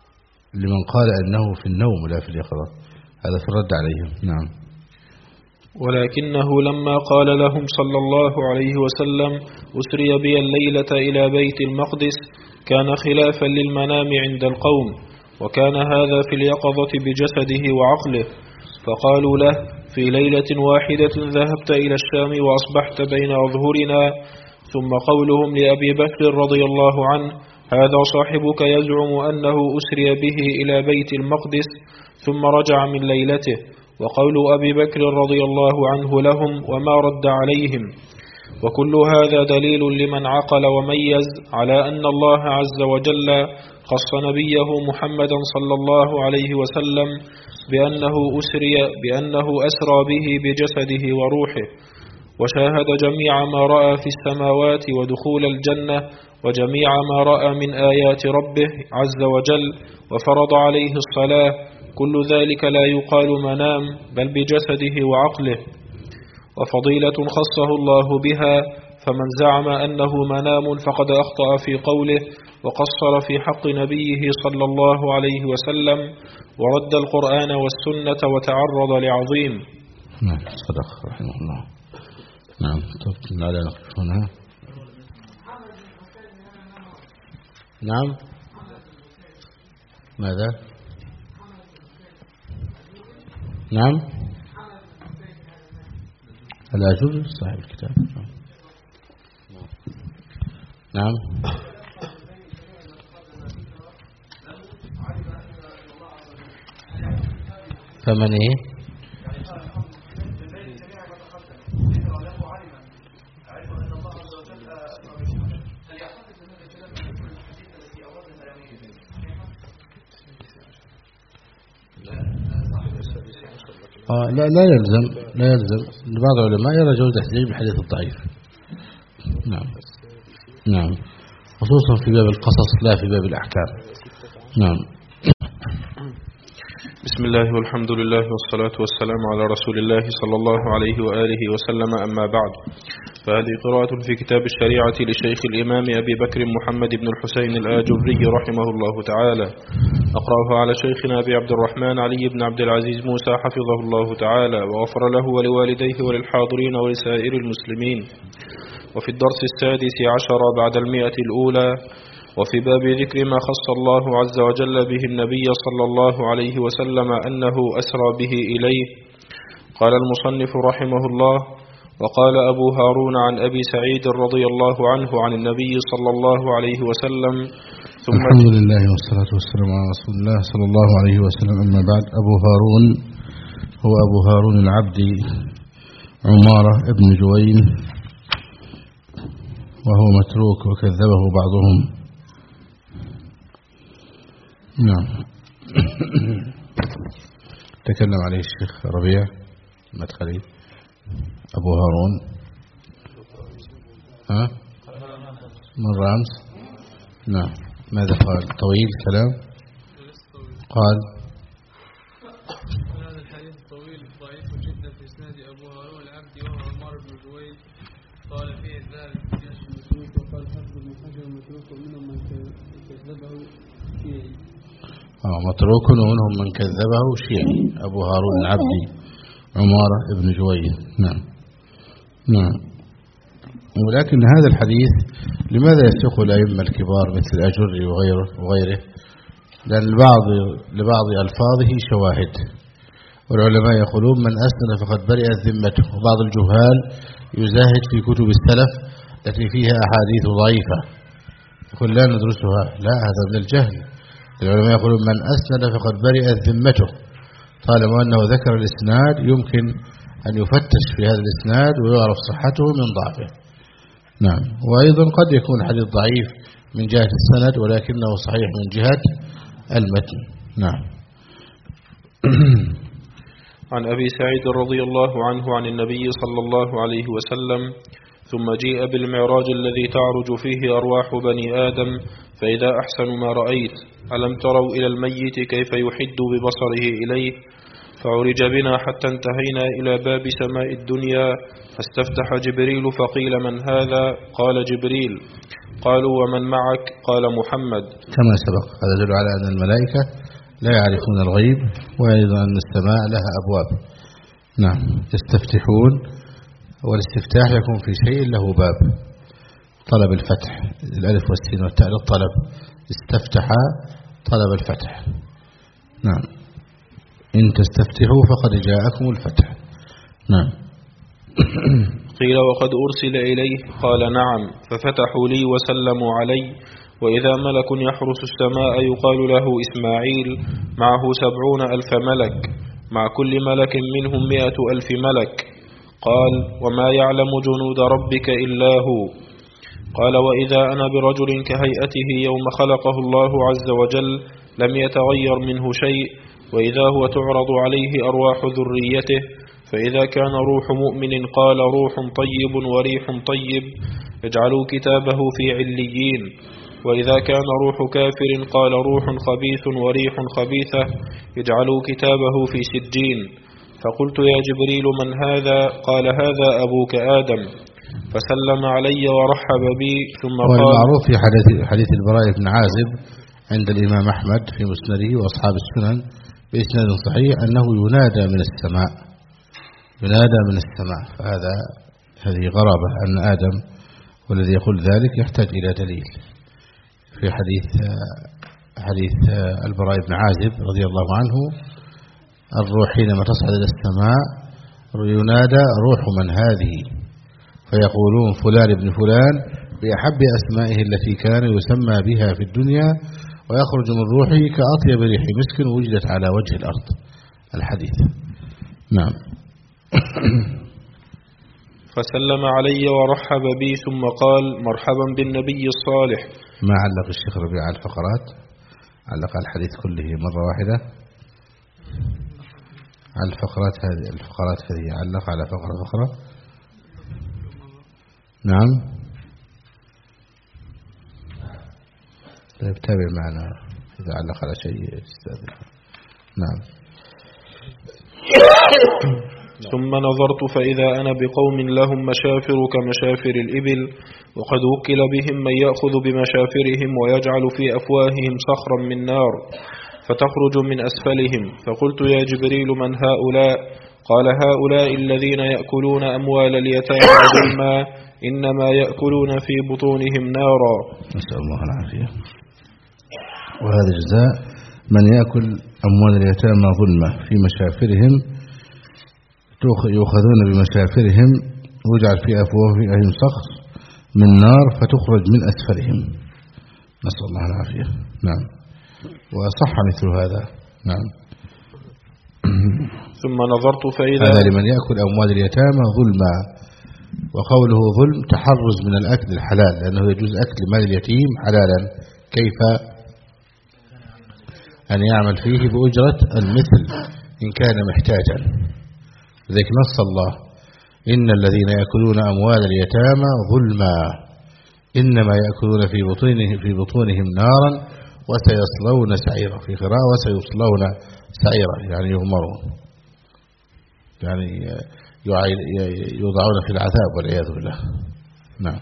لمن قال أنه في النوم لا في اليقظة، هذا في الرد عليهم. نعم. ولكنه لما قال لهم صلى الله عليه وسلم أسري بي الليلة إلى بيت المقدس كان خلافا للمنام عند القوم، وكان هذا في اليقظة بجسده وعقله، فقالوا له في ليلة واحدة ذهبت إلى الشام وأصبحت بين أظهرنا. ثم قولهم لأبي بكر رضي الله عنه هذا صاحبك يزعم أنه أسري به إلى بيت المقدس ثم رجع من ليلته، وقول أبي بكر رضي الله عنه لهم وما رد عليهم. وكل هذا دليل لمن عقل وميز على أن الله عز وجل خص نبيه محمدا صلى الله عليه وسلم بأنه أسري بأنه أسرى به بجسده وروحه، وشاهد جميع ما رأى في السماوات ودخول الجنة وجميع ما رأى من آيات ربه عز وجل، وفرض عليه الصلاة. كل ذلك لا يقال منام بل بجسده وعقله، وفضيلة خصه الله بها، فمن زعم أنه منام فقد أخطأ في قوله وقصر في حق نبيه صلى الله عليه وسلم، ورد القرآن والسنة وتعرض لعظيم. نعم صدق رحمه الله. نعم تفضل على نقف هنا. نعم ماذا؟ نعم الأجر صاحب الكتاب. نعم فمن ايه؟ آه لا لا يلزم لا يلزم بعض العلماء يرى جوز احتجاج بالحديث الضعيف. نعم نعم خصوصا في باب القصص لا في باب الأحكام. نعم. بسم الله والحمد لله والصلاة والسلام على رسول الله صلى الله عليه وآله وسلم، أما بعد، فهذه قراءة في كتاب الشريعة لشيخ الإمام أبي بكر محمد بن الحسين الآجري رحمه الله تعالى. أقرأها على شيخنا أبي عبد الرحمن علي بن عبد العزيز موسى حفظه الله تعالى وغفر له ولوالديه وللحاضرين ولسائر المسلمين. وفي الدرس السادس عشر بعد المئة الأولى، وفي باب ذكر ما خص الله عز وجل به النبي صلى الله عليه وسلم أنه أسرى به إليه. قال المصنف رحمه الله: وقال أبو هارون عن أبي سعيد رضي الله عنه عن النبي صلى الله عليه وسلم ثم الحمد لله والصلاة والسلام على رسول الله صلى الله عليه وسلم، أما بعد. أبو هارون هو أبو هارون العبدي عمارة ابن جوين، وهو متروك وكذبه بعضهم. نعم. تكلم عليه الشيخ ربيع المدخلي. أبو هارون ها مرة أمس. نعم. ماذا قال؟ طويل كلام. قال هذا الحديث الطويل ضعيف جدا في اسناد أبو هارون العبدي وهو عمار بن جويد، قال فيه الذهبي في جيش المسلوك، وقال حفظ بن حجر متروك ومنهم من كذبه شيعي. آه متروك ومنهم من كذبه شيعي. أبو هارون العبدي عمارة ابن جويد. نعم نعم. ولكن هذا الحديث لماذا يسوق الأئمة الكبار مثل الأجري وغيره وغيره؟ لأن لبعض لبعض ألفاظه شواهد، والعلماء يقولون من أسند فقد برئت ذمته، وبعض الجهال يزاهد في كتب السلف التي فيها أحاديث ضعيفة يقول لا ندرسها. لا، هذا من الجهل. العلماء يقولون من أسند فقد برئت ذمته، طالما أنه ذكر الإسناد يمكن أن يفتش في هذا الإسناد ويعرف صحته من ضعفه. نعم. وأيضا قد يكون الحديث ضعيف من جهة السند ولكنه صحيح من جهة المتن. نعم. عن أبي سعيد رضي الله عنه عن النبي صلى الله عليه وسلم: ثم جيء بالمعراج الذي تعرج فيه أرواح بني آدم، فإذا أحسن ما رأيت، ألم تروا إلى الميت كيف يحد ببصره إليه؟ فعرج بنا حتى انتهينا إلى باب سماء الدنيا، فاستفتح جبريل فقيل: من هذا؟ قال: جبريل. قالوا: ومن معك؟ قال: محمد. كما سبق، هذا يدل على أن الملائكة لا يعرفون الغيب، وأيضا أن السماء لها أبواب. نعم، يستفتحون، والاستفتاح يكون في شيء له باب. طلب الفتح، الألف والسين والتاء للطلب، استفتح طلب الفتح. نعم، إن تستفتحوا فقد جاءكم الفتح. نعم. قيل وقد أرسل إليه قال نعم، ففتحوا لي وسلموا علي، وإذا ملك يحرس السماء يقال له إسماعيل، معه سبعون ألف ملك، مع كل ملك منهم مئة ألف ملك. قال وما يعلم جنود ربك إلا هو. قال وإذا أنا برجل كهيئته يوم خلقه الله عز وجل لم يتغير منه شيء، وإذا هو تعرض عليه أرواح ذريته، فإذا كان روح مؤمن قال روح طيب وريح طيب اجعلوا كتابه في عليين، وإذا كان روح كافر قال روح خبيث وريح خبيثة اجعلوا كتابه في سجين. فقلت يا جبريل من هذا؟ قال هذا أبوك آدم، فسلم علي ورحب بي ثم قال. والمعروف في حديث, حديث البراء بن عازب عند الإمام أحمد في مسنده وأصحاب السنن بإسناد صحيح أنه ينادى من السماء، ينادى من السماء. فهذا هذه غرابة أن آدم، والذي يقول ذلك يحتاج إلى دليل. في حديث حديث البراء بن عازب رضي الله عنه الروح حينما تصعد إلى السماء ينادى روح من هذه، فيقولون فلان ابن فلان بأحب أسمائه التي كان يسمى بها في الدنيا، ويخرج من روحه كأطيب ريح مسك وجدت على وجه الأرض. الحديث. نعم. فسلم علي ورحب بي ثم قال مرحبا بالنبي الصالح. ما علق الشيخ ربيع على الفقرات؟ علق الحديث كله مرة واحدة على الفقرات هذه، الفقرات هذه علق على فقرة فقرة. نعم. تابع معنا إذا علق على شيء استاذن. نعم. ثم نظرت فإذا أنا بقوم لهم مشافر كمشافر الإبل، وقد وكل بهم من يأخذ بمشافرهم ويجعل في أفواههم صخرا من نار فتخرج من أسفلهم. فقلت يا جبريل من هؤلاء؟ قال هؤلاء الذين يأكلون أموال اليتامى ظلما إنما يأكلون في بطونهم نارا. نسأل الله العافية. وهذا جزاء من يأكل أموال اليتامى ظلما في مشافرهم، يؤخذون بمشافرهم ويجعل في أفواههم صخر من نار فتخرج من أسفلهم. نسأل الله العافية. نعم. وصح مثل هذا. نعم. ثم نظرت فإذا هذا لمن يأكل أموال اليتامى ظلما، وقوله ظلم تحرز من الأكل الحلال، لأنه يجوز أكل مال اليتيم حلالا، كيف أن يعمل فيه بأجرة المثل إن كان محتاجا. ذلك نص الله إن الذين يأكلون أموال اليتامى ظلما إنما يأكلون في بطونهم, في بطونهم نارا وسيصلون سعيرا، في قراءة وسيصلون سعيرا، يعني يغمرون، يعني يوضعون في العذاب والعياذ بالله. نعم.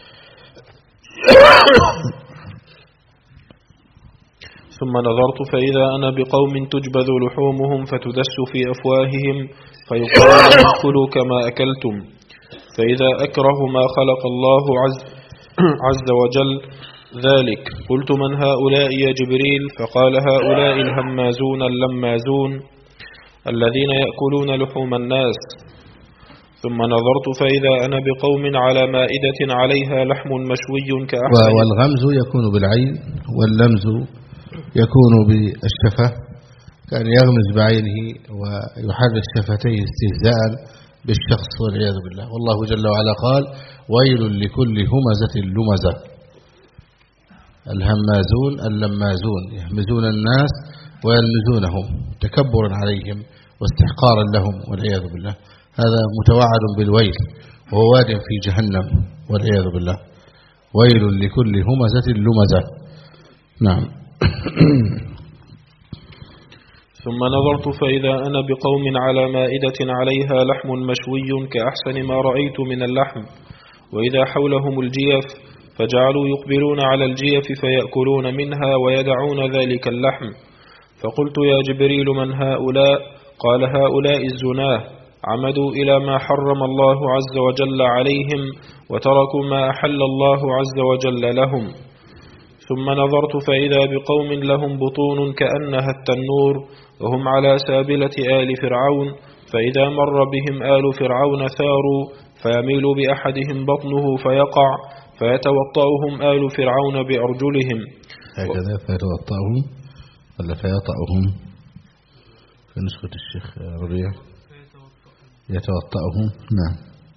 ثم نظرت فإذا أنا بقوم تجبذ لحومهم فتدس في أفواههم فيقال ادخلوا كما أكلتم. فإذا أكره ما خلق الله عز, عز وجل ذلك. قلت من هؤلاء يا جبريل؟ فقال هؤلاء الهمازون اللمازون الذين يأكلون لحوم الناس. ثم نظرت فإذا أنا بقوم على مائدة عليها لحم مشوي كأحسن. والغمز يكون بالعين واللمز يكون بالشفة، كان يغمز بعينه ويحرك شفتيه استهزاء بالشخص والعياذ بالله. والله جل وعلا قال ويل لكل همزة لمزة. الهمازون اللمازون يهمزون الناس ويلمزونهم تكبرا عليهم واستحقارا لهم والعياذ بالله. هذا متوعد بالويل وهو واد في جهنم والعياذ بالله. ويل لكل همزة لمزة. نعم. ثم نظرت فإذا أنا بقوم على مائدة عليها لحم مشوي كأحسن ما رأيت من اللحم، وإذا حولهم الجيف فجعلوا يقبلون على الجيف فيأكلون منها ويدعون ذلك اللحم. فقلت يا جبريل من هؤلاء؟ قال هؤلاء الزناه عمدوا إلى ما حرم الله عز وجل عليهم وتركوا ما أحل الله عز وجل لهم. ثم نظرت فإذا بقوم لهم بطون كأنها التنور وهم على سابلة آل فرعون، فإذا مر بهم آل فرعون ثاروا فيميل بأحدهم بطنه فيقع فيتوطأهم آل فرعون بأرجلهم. هكذا فيتوطأهم ولا فيطأهم في نسخة الشيخ ربيع؟ يتوطأهم. نعم.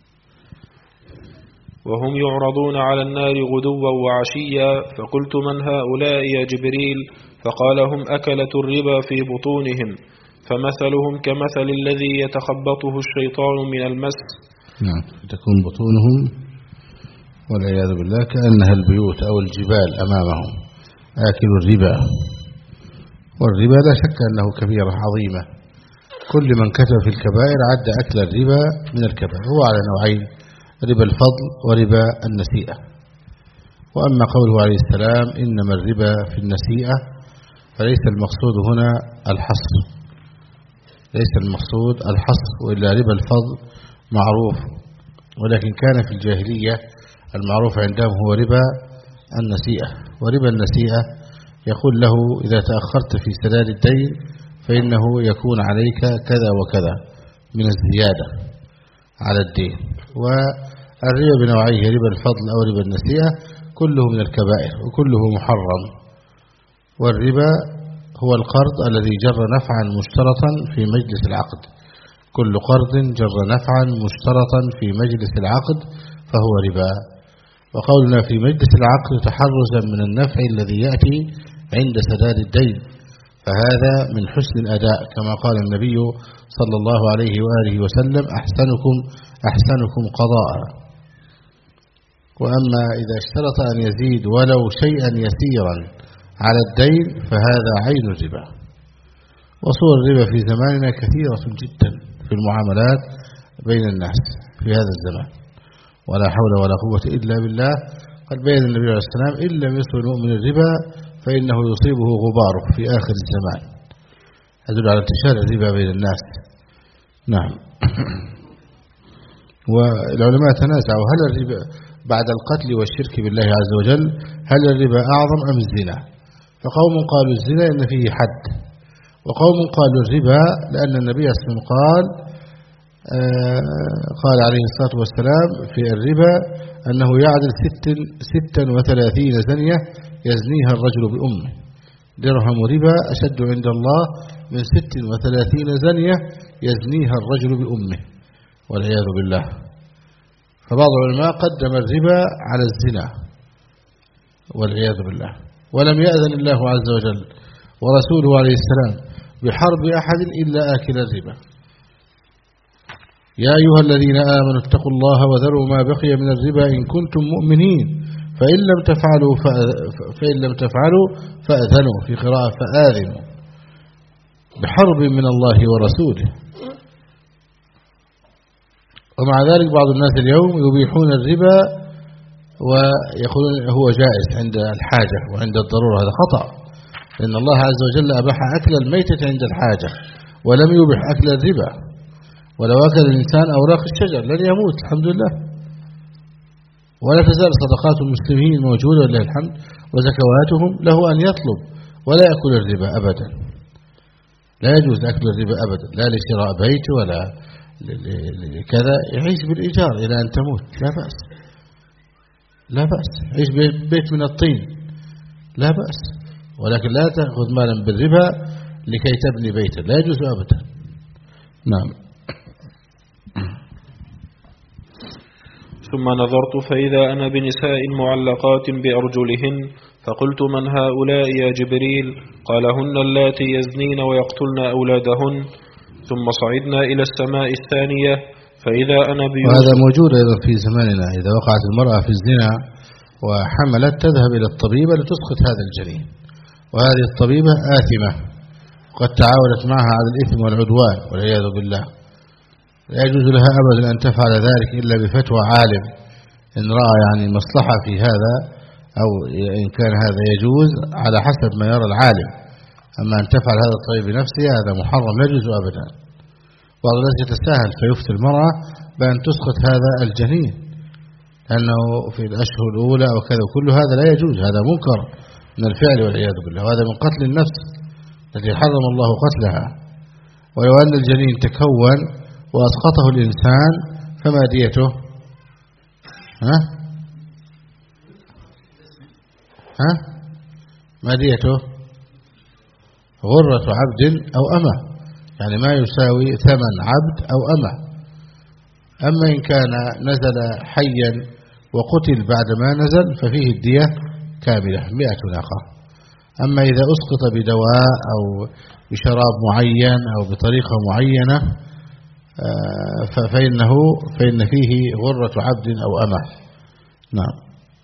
وهم يعرضون على النار غدوا وعشيا. فقلت من هؤلاء يا جبريل؟ فقال هم أكلة الربا في بطونهم، فمثلهم كمثل الذي يتخبطه الشيطان من المس. نعم. تكون بطونهم والعياذ بالله كأنها البيوت أو الجبال أمامهم، آكل الربا. والربا لا شك أنه كبيرة عظيمة، كل من كتب في الكبائر عد أكل الربا من الكبائر. هو على نوعين: ربا الفضل وربا النسيئة. وأما قوله عليه السلام إنما الربا في النسيئة، فليس المقصود هنا الحصر، ليس المقصود الحصر، وإلا ربا الفضل معروف، ولكن كان في الجاهلية المعروف عندهم هو ربا النسيئة. وربا النسيئة يقول له إذا تأخرت في سداد الدين فإنه يكون عليك كذا وكذا من الزيادة على الدين. والربا بنوعيه ربا الفضل أو ربا النسيئة كله من الكبائر وكله محرم. والربا هو القرض الذي جر نفعا مشترطا في مجلس العقد، كل قرض جر نفعا مشترطا في مجلس العقد فهو ربا. وقولنا في مجلس العقد تحرزا من النفع الذي يأتي عند سداد الدين، فهذا من حسن الأداء كما قال النبي صلى الله عليه وآله وسلم أحسنكم أحسنكم قضاء. وأما إذا اشترط أن يزيد ولو شيئا يسيرا على الدين فهذا عين الربا. وصور الربا في زماننا كثيرة جدا في المعاملات بين الناس في هذا الزمان، ولا حول ولا قوة إلا بالله. قد بين النبي عليه السلام إن لم يصب المؤمن الربا فإنه يصيبه غباره في آخر الزمان. يدل على انتشار الربا بين الناس. نعم. والعلماء تنازعوا هل الربا بعد القتل والشرك بالله عز وجل هل الربا أعظم أم الزنا؟ فقوم قالوا الزنا إن فيه حد، وقوم قالوا الربا لأن النبي صلى الله عليه وسلم قال آه قال عليه الصلاة والسلام في الربا أنه يعدل ست ستا وثلاثين زنية يزنيها الرجل بأمه. درهم ربا أشد عند الله من ست وثلاثين زنية يزنيها الرجل بأمه والعياذ بالله. فبعض العلماء قدم الربا على الزنا والعياذ بالله، ولم يأذن الله عز وجل ورسوله عليه السلام بحرب أحد إلا آكل الربا. يا أيها الذين آمنوا اتقوا الله وذروا ما بقي من الربا إن كنتم مؤمنين فإن لم تفعلوا فإن لم تفعلوا فأذنوا، في قراءة فآذنوا، بحرب من الله ورسوله. ومع ذلك بعض الناس اليوم يبيحون الربا ويقولون هو جائز عند الحاجة وعند الضرورة. هذا خطأ، لأن الله عز وجل أباح أكل الميتة عند الحاجة ولم يبح أكل الربا. ولو أكل الإنسان أوراق الشجر لن يموت الحمد لله، ولا تزال صدقات المسلمين موجودة ولله الحمد، وزكواتهم له أن يطلب ولا يأكل الربا أبدا. لا يجوز أكل الربا أبدا، لا لشراء بيت ولا كذا، يعيش بالإيجار إلى أن تموت لا بأس، لا بأس، يعيش بيت من الطين لا بأس، ولكن لا تأخذ مالا بالربا لكي تبني بيتا، لا يجوز أبدا. نعم. ثم نظرت فإذا أنا بنساء معلقات بأرجلهن، فقلت من هؤلاء يا جبريل؟ قال هن اللاتي يزنين ويقتلن أولادهن. ثم صعدنا إلى السماء الثانية فإذا أنا بيوسف. وهذا موجود أيضا في زماننا، إذا وقعت المرأة في الزنا وحملت تذهب إلى الطبيبة لتسقط هذا الجنين، وهذه الطبيبة آثمة قد تعاونت معها على الإثم والعدوان والعياذ بالله. لا يجوز لها أبدا أن تفعل ذلك إلا بفتوى عالم، إن رأى يعني مصلحة في هذا أو إن كان هذا يجوز على حسب ما يرى العالم. أما أن تفعل هذا الطبيب بنفسه هذا محرم لا يجوز أبدا. بعض الناس يتساهل فيفتي المرأة بأن تسقط هذا الجنين لأنه في الأشهر الأولى وكذا كل هذا لا يجوز، هذا منكر من الفعل والعياذ بالله، وهذا من قتل النفس التي حرم الله قتلها. ولو أن الجنين تكون وأسقطه الإنسان فما ديته؟ ها؟ ها؟ ما ديته؟ غرة عبد أو أمة، يعني ما يساوي ثمن عبد أو أمة. أما إن كان نزل حيا وقتل بعد ما نزل ففيه الدية كاملة مئة ناقة. أما إذا أسقط بدواء أو بشراب معين أو بطريقة معينة فإنه فإن فيه غرة عبد أو أمة. نعم.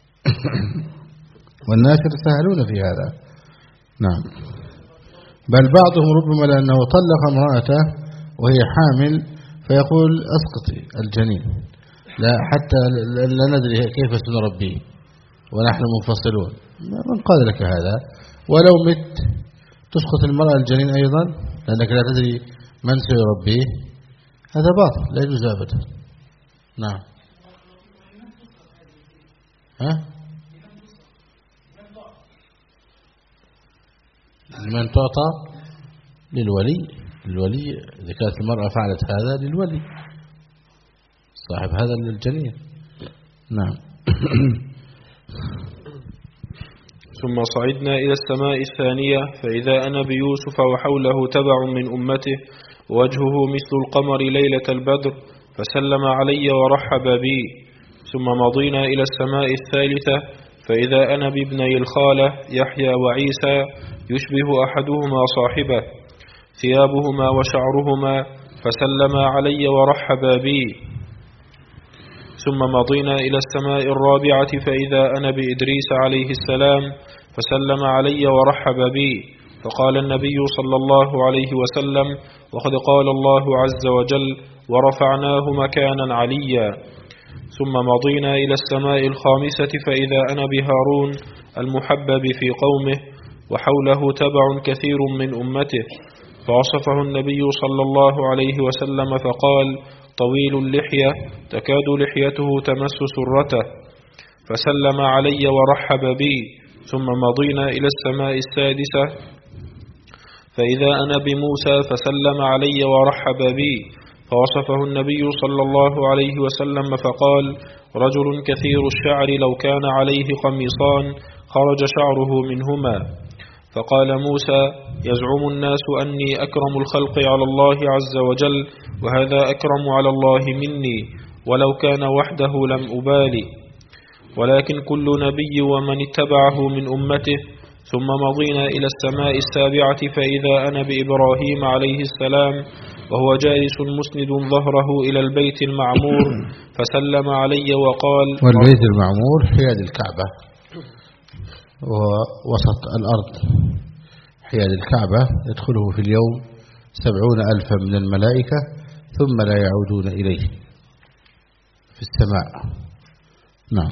والناس يتساهلون في هذا. نعم. بل بعضهم ربما لأنه طلق امرأته وهي حامل فيقول أسقطي الجنين، لا حتى لا ندري كيف سنربيه ونحن منفصلون. من قال لك هذا؟ ولو مت تسقط المرأة الجنين أيضا لأنك لا تدري من سيربيه، هذا باطل لا يجوز أبدا. نعم. ها؟ لمن تعطى؟ للولي. الولي إذا كانت المرأة فعلت هذا للولي صاحب هذا الجنين. نعم. ثم صعدنا إلى السماء الثانية فإذا أنا بيوسف وحوله تبع من أمته وجهه مثل القمر ليلة البدر فسلم علي ورحب بي. ثم مضينا إلى السماء الثالثة فإذا أنا بابني الخالة يحيى وعيسى يشبه أحدهما صاحبه ثيابهما وشعرهما فسلم علي ورحب بي. ثم مضينا إلى السماء الرابعة فإذا أنا بإدريس عليه السلام فسلم علي ورحب بي. فقال النبي صلى الله عليه وسلم وقد قال الله عز وجل ورفعناه مكانا عليا. ثم مضينا إلى السماء الخامسة فإذا أنا بهارون المحبب في قومه وحوله تبع كثير من أمته فوصفه النبي صلى الله عليه وسلم فقال طويل اللحية تكاد لحيته تمس سرته فسلم علي ورحب بي. ثم مضينا إلى السماء السادسة فإذا أنا بموسى فسلم علي ورحب بي فوصفه النبي صلى الله عليه وسلم فقال رجل كثير الشعر لو كان عليه قميصان خرج شعره منهما. فقال موسى يزعم الناس أني أكرم الخلق على الله عز وجل وهذا أكرم على الله مني ولو كان وحده لم أبالي ولكن كل نبي ومن اتبعه من أمته. ثم مضينا إلى السماء السابعة فإذا أنا بإبراهيم عليه السلام وهو جالس مسند ظهره إلى البيت المعمور فسلم علي وقال والبيت المعمور حياد الكعبة ووسط الأرض حياد الكعبة يدخله في اليوم سبعون ألفا من الملائكة ثم لا يعودون إليه في السماء. نعم.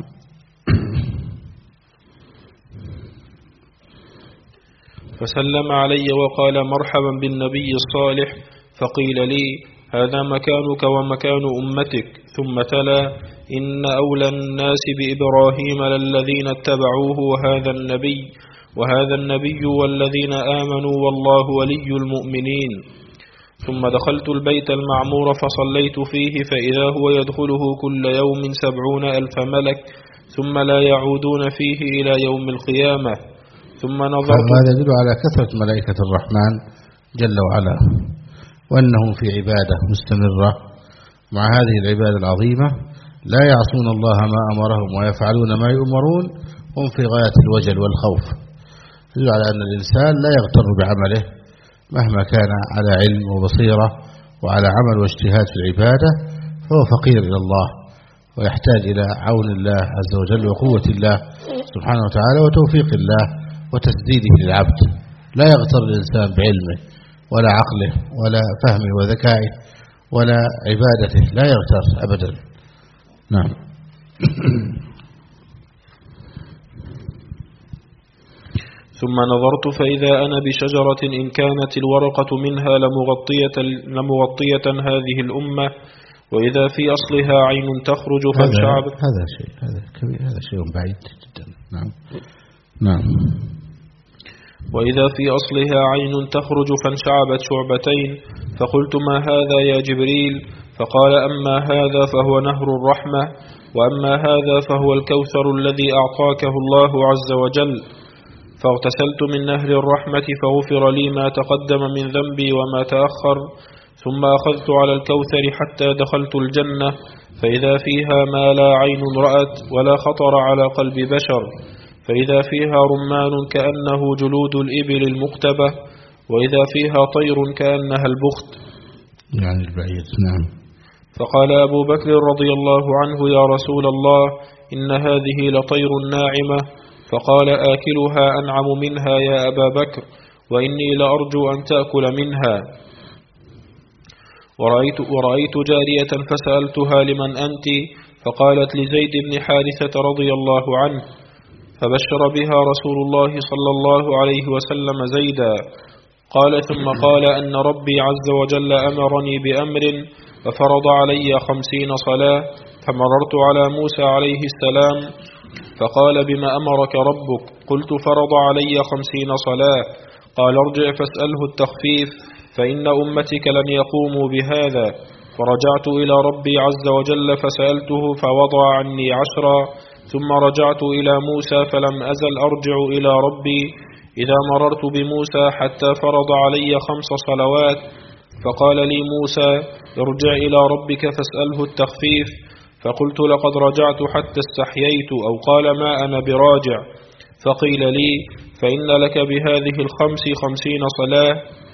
فسلم علي وقال مرحبا بالنبي الصالح فقيل لي هذا مكانك ومكان أمتك. ثم تلا إن أولى الناس بإبراهيم للذين اتبعوه وهذا النبي وهذا النبي والذين آمنوا والله ولي المؤمنين. ثم دخلت البيت المعمور فصليت فيه فإذا هو يدخله كل يوم سبعون ألف ملك ثم لا يعودون فيه إلى يوم القيامة. ثم نظرت هذا يدل على كثرة ملائكة الرحمن جل وعلا وأنهم في عبادة مستمرة مع هذه العبادة العظيمة لا يعصون الله ما أمرهم ويفعلون ما يؤمرون هم في غاية الوجل والخوف. يدل على أن الإنسان لا يغتر بعمله مهما كان على علم وبصيرة وعلى عمل واجتهاد في العبادة فهو فقير إلى الله ويحتاج إلى عون الله عز وجل وقوة الله سبحانه وتعالى وتوفيق الله وتسديده للعبد. لا يغتر الإنسان بعلمه ولا عقله ولا فهمه وذكائه ولا عبادته، لا يغتر أبدا. نعم. ثم نظرت فإذا أنا بشجرة إن كانت الورقة منها لمغطية, لمغطية هذه الأمة، وإذا في أصلها عين تخرج فانشعبت. هذا, هذا شيء هذا كبير، هذا شيء بعيد جدا. نعم نعم. وإذا في أصلها عين تخرج فانشعبت شعبتين، فقلت ما هذا يا جبريل؟ فقال أما هذا فهو نهر الرحمة، وأما هذا فهو الكوثر الذي أعطاكه الله عز وجل. فاغتسلت من نهر الرحمة فغفر لي ما تقدم من ذنبي وما تأخر، ثم أخذت على الكوثر حتى دخلت الجنة، فإذا فيها ما لا عين رأت ولا خطر على قلب بشر، فإذا فيها رمان كأنه جلود الإبل المكتبة، وإذا فيها طير كأنها البخت، يعني البعير. نعم. فقال أبو بكر رضي الله عنه يا رسول الله إن هذه لطير ناعمة، فقال آكلها أنعم منها يا أبا بكر، وإني لأرجو أن تأكل منها. ورأيت, ورأيت جارية فسألتها لمن أنت؟ فقالت لزيد بن حارثة رضي الله عنه، فبشر بها رسول الله صلى الله عليه وسلم زيدا. قال ثم قال أن ربي عز وجل أمرني بأمر ففرض علي خمسين صلاة، فمررت على موسى عليه السلام فقال بما أمرك ربك؟ قلت فرض علي خمسين صلاة. قال ارجع فاسأله التخفيف فإن أمتك لم يقوموا بهذا. فرجعت إلى ربي عز وجل فسألته فوضع عني عشرا، ثم رجعت إلى موسى فلم أزل أرجع إلى ربي إذا مررت بموسى حتى فرض علي خمس صلوات. فقال لي موسى ارجع إلى ربك فاسأله التخفيف، فقلت لقد رجعت حتى استحييت، أو قال ما أنا براجع. فقيل لي فإن لك بهذه الخمس خمسين صلاة،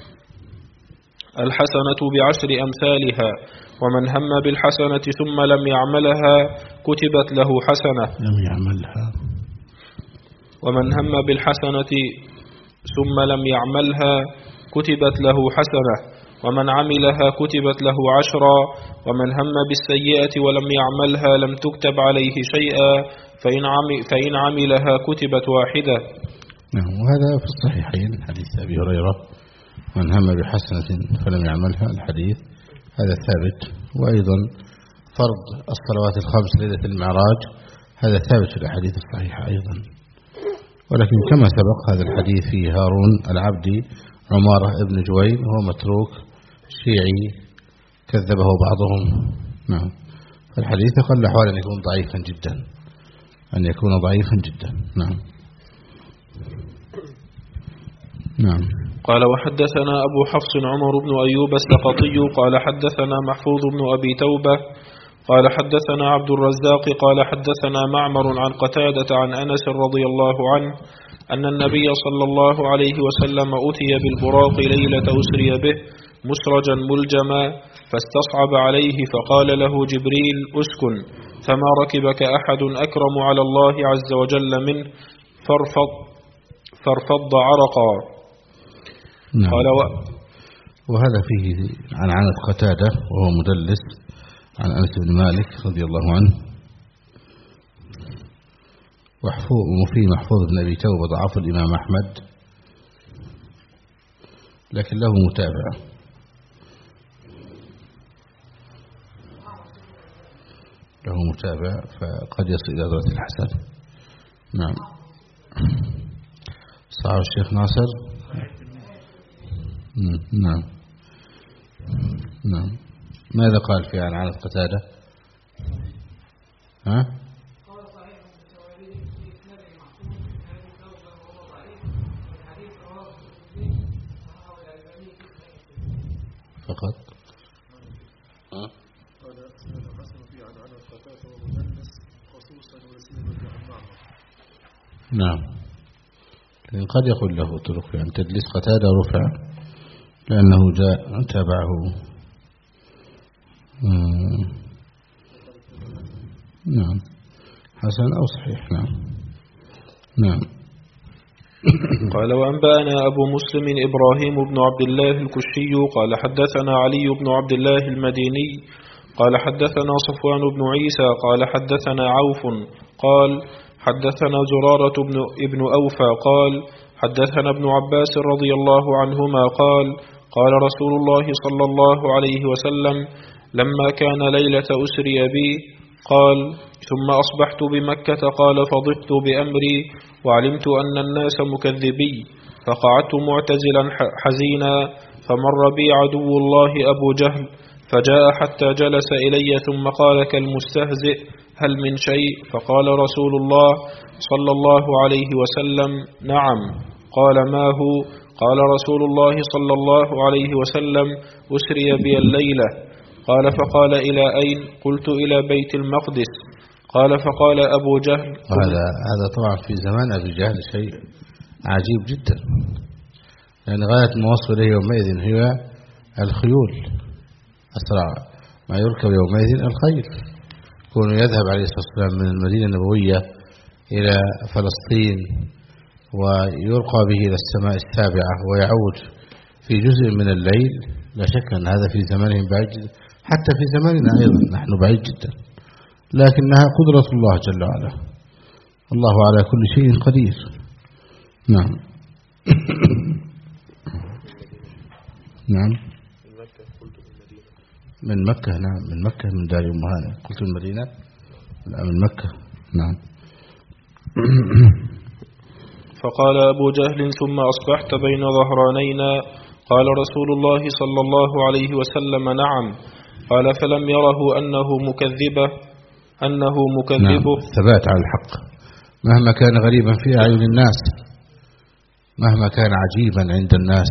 الحسنة بعشر أمثالها، ومن هم بالحسنة ثم لم يعملها كتبت له حسنة. لم يعملها. ومن هم بالحسنة ثم لم يعملها كتبت له حسنة، ومن عملها كتبت له عشرا، ومن هم بالسيئة ولم يعملها لم تكتب عليه شيئا، فإن, عمل فإن عملها كتبت واحدة. نعم. وهذا في الصحيحين حديث أبي هريرة من هم بحسنة فلم يعملها، الحديث هذا ثابت. وأيضا فرض الصلوات الخمس ليلة المعراج هذا ثابت في الأحاديث الصحيحة أيضا. ولكن كما سبق هذا الحديث في هارون العبدي عمارة ابن جوين وهو متروك شيعي كذبه بعضهم. نعم. فالحديث أقل الأحوال أن يكون ضعيفا جدا، أن يكون ضعيفا جدا. نعم نعم. قال وحدثنا أبو حفص عمر بن أيوب السقطي قال حدثنا محفوظ بن أبي توبة قال حدثنا عبد الرزاق قال حدثنا معمر عن قتادة عن أنس رضي الله عنه أن النبي صلى الله عليه وسلم أتي بالبراق ليلة أسري به مسرجا ملجما، فاستصعب عليه فقال له جبريل اسكن، فما ركبك أحد أكرم على الله عز وجل منه، فارفض, فارفض عرقا. نعم. قال و... وهذا فيه عن عنة قتادة وهو مدلس عن أنس بن مالك رضي الله عنه، وفيه محفوظ بن أبي توبة ضعف الإمام أحمد، لكن له متابع. له متابع فقد يصل إلى درجة الحسن. نعم. صحيح الشيخ ناصر. نعم نعم. ماذا قال في عن عنة قتادة؟ ها؟ فقط. ها؟ نعم. لكن قد يقول له طرق، يعني تدليس قتادة رفع لأنه جاء تابعه. نعم. حسن أو صحيح. نعم نعم. قال وأنبأنا أبو مسلم إبراهيم بن عبد الله الكشي قال حدثنا علي بن عبد الله المديني قال حدثنا صفوان بن عيسى قال حدثنا عوف قال حدثنا زرارة بن ابن أوفى قال حدثنا ابن عباس رضي الله عنهما قال قال رسول الله صلى الله عليه وسلم لما كان ليلة أسري بي قال ثم أصبحت بمكة قال فضقت بأمري وعلمت أن الناس مكذبي فقعدت معتزلا حزينا فمر بي عدو الله أبو جهل فجاء حتى جلس إلي ثم قال كالمستهزئ هل من شيء؟ فقال رسول الله صلى الله عليه وسلم نعم. قال ما هو؟ قال رسول الله صلى الله عليه وسلم أسري بي الليلة. قال فقال إلى أين؟ قلت إلى بيت المقدس. قال فقال أبو جهل هذا هذا طبعا في زمان أبي جهل شيء عجيب جدا، لأن يعني غاية ما وصل إليه يومئذ هي الخيول، أسرع ما يركب يومئذ الخيل. يكون يذهب عليه الصلاة والسلام من المدينة النبوية إلى فلسطين ويرقى به إلى السماء السابعة ويعود في جزء من الليل، لا شك أن هذا في زمانهم بعيد جدا، حتى في زماننا أيضا نحن بعيد جدا، لكنها قدرة الله جل وعلا، الله على كل شيء قدير. نعم. نعم من مكة. نعم من مكة، من دار أم هانة. قلت المدينة؟ لا من مكة. نعم. فقال أبو جهل ثم أصبحت بين ظهرانينا. قال رسول الله صلى الله عليه وسلم نعم. قال فلم يره أنه مكذبه أنه مكذبه نعم. ثبات على الحق مهما كان غريبا في أعين الناس، مهما كان عجيبا عند الناس،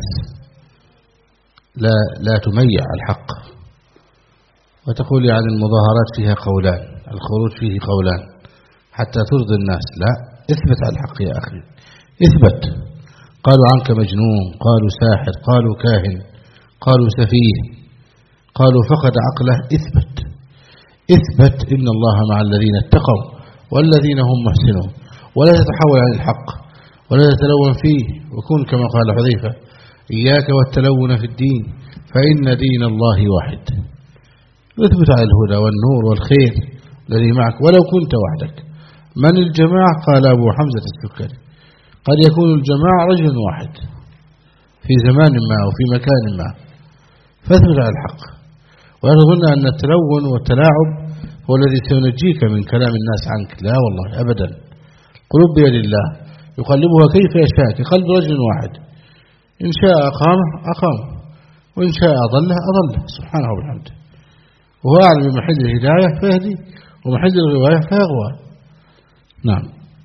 لا لا تميع الحق. وتقول يعني المظاهرات فيها قولان، الخروج فيه قولان حتى ترضي الناس، لا، اثبت على الحق يا أخي، اثبت. قالوا عنك مجنون، قالوا ساحر، قالوا كاهن، قالوا سفيه، قالوا فقد عقله، اثبت اثبت إن الله مع الذين اتقوا والذين هم محسنون، ولا تتحول عن الحق ولا تتلون فيه، وكن كما قال حذيفة إياك والتلون في الدين فإن دين الله واحد. اثبت على الهدى والنور والخير الذي معك ولو كنت وحدك. من الجماعة؟ قال أبو حمزة السكري قد يكون الجماعة رجل واحد في زمان ما وفي مكان ما، فاثبت على الحق، ولا تظن أن التلون والتلاعب هو الذي سينجيك من كلام الناس عنك، لا والله أبدا. قلوب بيد الله يقلبها كيف يشاء كقلب رجل واحد، إن شاء أقامه أقامه وإن شاء أضله أضله سبحانه وبحمده، وهو أعلم بمحل الهداية فيهدي ومحل الغواية فيغوى. نعم.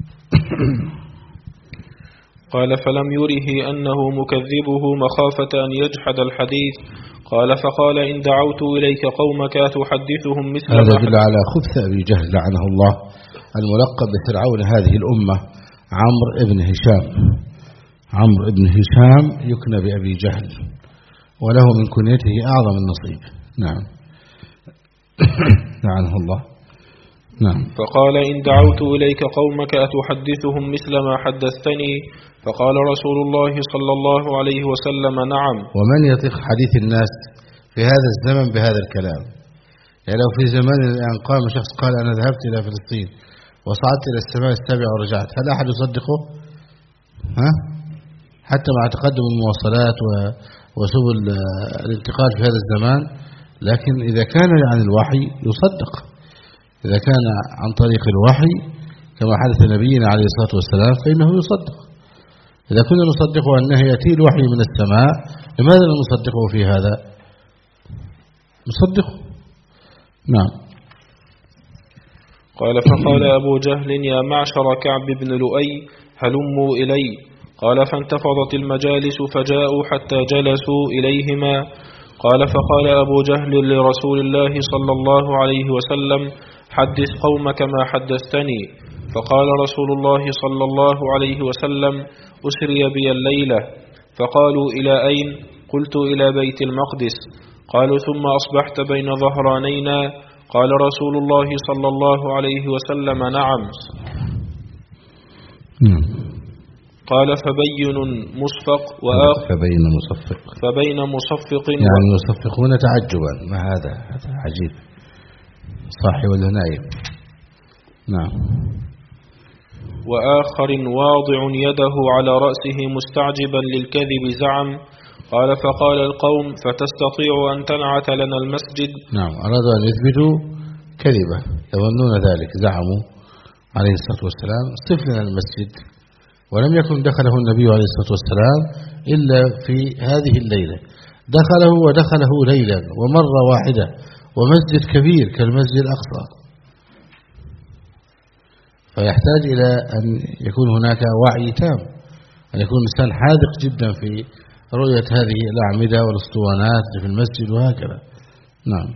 قال فلم يره أنه مكذبه مخافة أن يجحد الحديث. قال فقال إن دعوت إليك قومك تحدثهم مثل هذا يدل على خبث أبي جهل لعنه الله، الملقب بفرعون هذه الأمة، عمرو ابن هشام. عمرو ابن هشام يكنى بأبي جهل، وله من كنيته أعظم النصيب. نعم. لعنه الله. نعم. فقال إن دعوت إليك قومك أتحدثهم مثل ما حدثتني؟ فقال رسول الله صلى الله عليه وسلم نعم. ومن يطيق حديث الناس في هذا الزمن بهذا الكلام؟ يعني لو في زمان الآن قام شخص قال أنا ذهبت إلى فلسطين وصعدت إلى السماء السابعة ورجعت، هل أحد يصدقه؟ ها؟ حتى مع تقدم المواصلات وسبل الانتقال في هذا الزمان، لكن إذا كان عن الوحي يصدق، إذا كان عن طريق الوحي كما حدث نبينا عليه الصلاة والسلام فإنه يصدق. إذا كنا نصدقه أنه يأتي الوحي من السماء، لماذا لا نصدقه في هذا؟ نصدقه. نعم. قال فقال أبو جهل يا معشر كعب بن لؤي هلموا إلي. قال فانتفضت المجالس فجاءوا حتى جلسوا إليهما. قال فقال أبو جهل لرسول الله صلى الله عليه وسلم حدث قومك ما حدثتني. فقال رسول الله صلى الله عليه وسلم أسري بي الليلة. فقالوا إلى أين؟ قلت إلى بيت المقدس. قالوا ثم أصبحت بين ظهرانينا. قال رسول الله صلى الله عليه وسلم نعم. قال فبين مصفق وآخر فبين مصفق فبين مصفق يعني يصفقون تعجبا، ما هذا هذا عجيب، صاحي ولا نايم. نعم. وآخر واضع يده على رأسه مستعجبا للكذب زعم. قال فقال القوم فتستطيع أن تنعت لنا المسجد. نعم، أرادوا أن يثبتوا كذبة، يظنون ذلك، زعموا عليه الصلاة والسلام صف لنا المسجد، ولم يكن دخله النبي عليه الصلاة والسلام إلا في هذه الليلة، دخله ودخله ليلا ومرة واحدة، ومسجد كبير كالمسجد الأقصى، فيحتاج إلى أن يكون هناك وعي تام، أن يكون الإنسان حاذق جدا في رؤية هذه الأعمدة والاسطوانات في المسجد وهكذا. نعم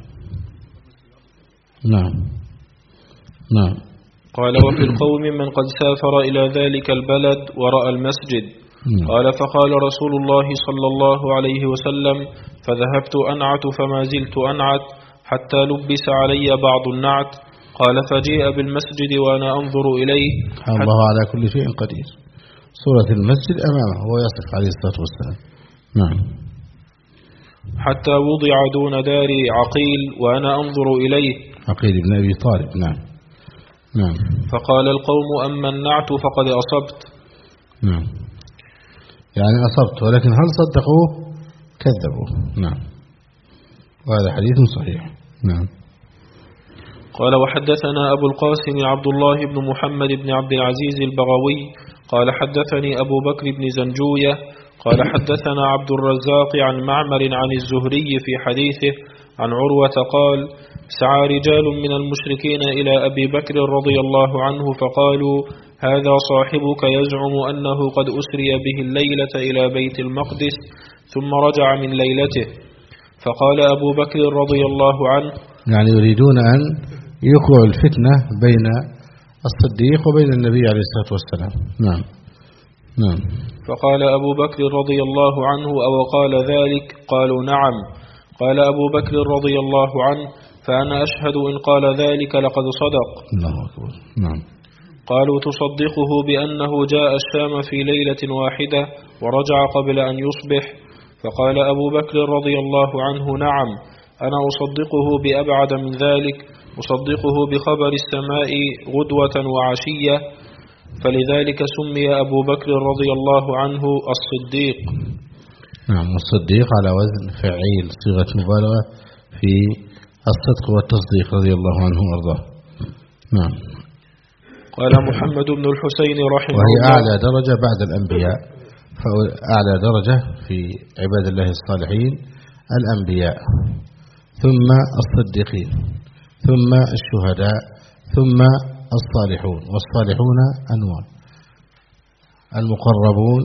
نعم نعم. قال وفي القوم من قد سافر إلى ذلك البلد ورأى المسجد. قال فقال رسول الله صلى الله عليه وسلم فذهبت أنعت فما زلت أنعت حتى لبس علي بعض النعت. قال فجيء بالمسجد وأنا أنظر إليه. الله على كل شيء قدير. صورة المسجد أمامه وهو يصف عليه الصلاة والسلام. نعم. حتى وضع دون دار عقيل وأنا أنظر إليه. عقيل بن أبي طالب. نعم نعم. فقال القوم أما النعت فقد أصبت. نعم، يعني أصبت، ولكن هل صدقوه؟ كذبوا. نعم، وهذا حديث صحيح. نعم. قال وحدثنا أبو القاسم عبد الله بن محمد بن عبد العزيز البغوي قال حدثني أبو بكر بن زنجوية قال حدثنا عبد الرزاق عن معمر عن الزهري في حديثه عن عروة قال سعى رجال من المشركين إلى أبي بكر رضي الله عنه فقالوا هذا صاحبك يزعم أنه قد أسري به الليلة إلى بيت المقدس ثم رجع من ليلته. فقال أبو بكر رضي الله عنه يعني يريدون أن يوقعوا الفتنة بين الصديق وبين النبي عليه الصلاة والسلام. نعم نعم. فقال أبو بكر رضي الله عنه أو قال ذلك؟ قالوا نعم. قال أبو بكر رضي الله عنه فأنا أشهد إن قال ذلك لقد صدق. الله أكبر. نعم. قالوا تصدقه بأنه جاء الشام في ليلة واحدة ورجع قبل أن يصبح؟ فقال أبو بكر رضي الله عنه نعم، أنا أصدقه بأبعد من ذلك، أصدقه بخبر السماء غدوة وعشية، فلذلك سمي أبو بكر رضي الله عنه الصديق. نعم، الصديق على وزن فعيل، صيغة مبالغة في الصدق والتصديق رضي الله عنه وارضاه. نعم. قال محمد بن الحسين رحمه وهي الله أعلى درجة بعد الأنبياء، فأعلى درجة في عباد الله الصالحين الأنبياء، ثم الصديقين، ثم الشهداء، ثم الصالحون، والصالحون أنواع: المقربون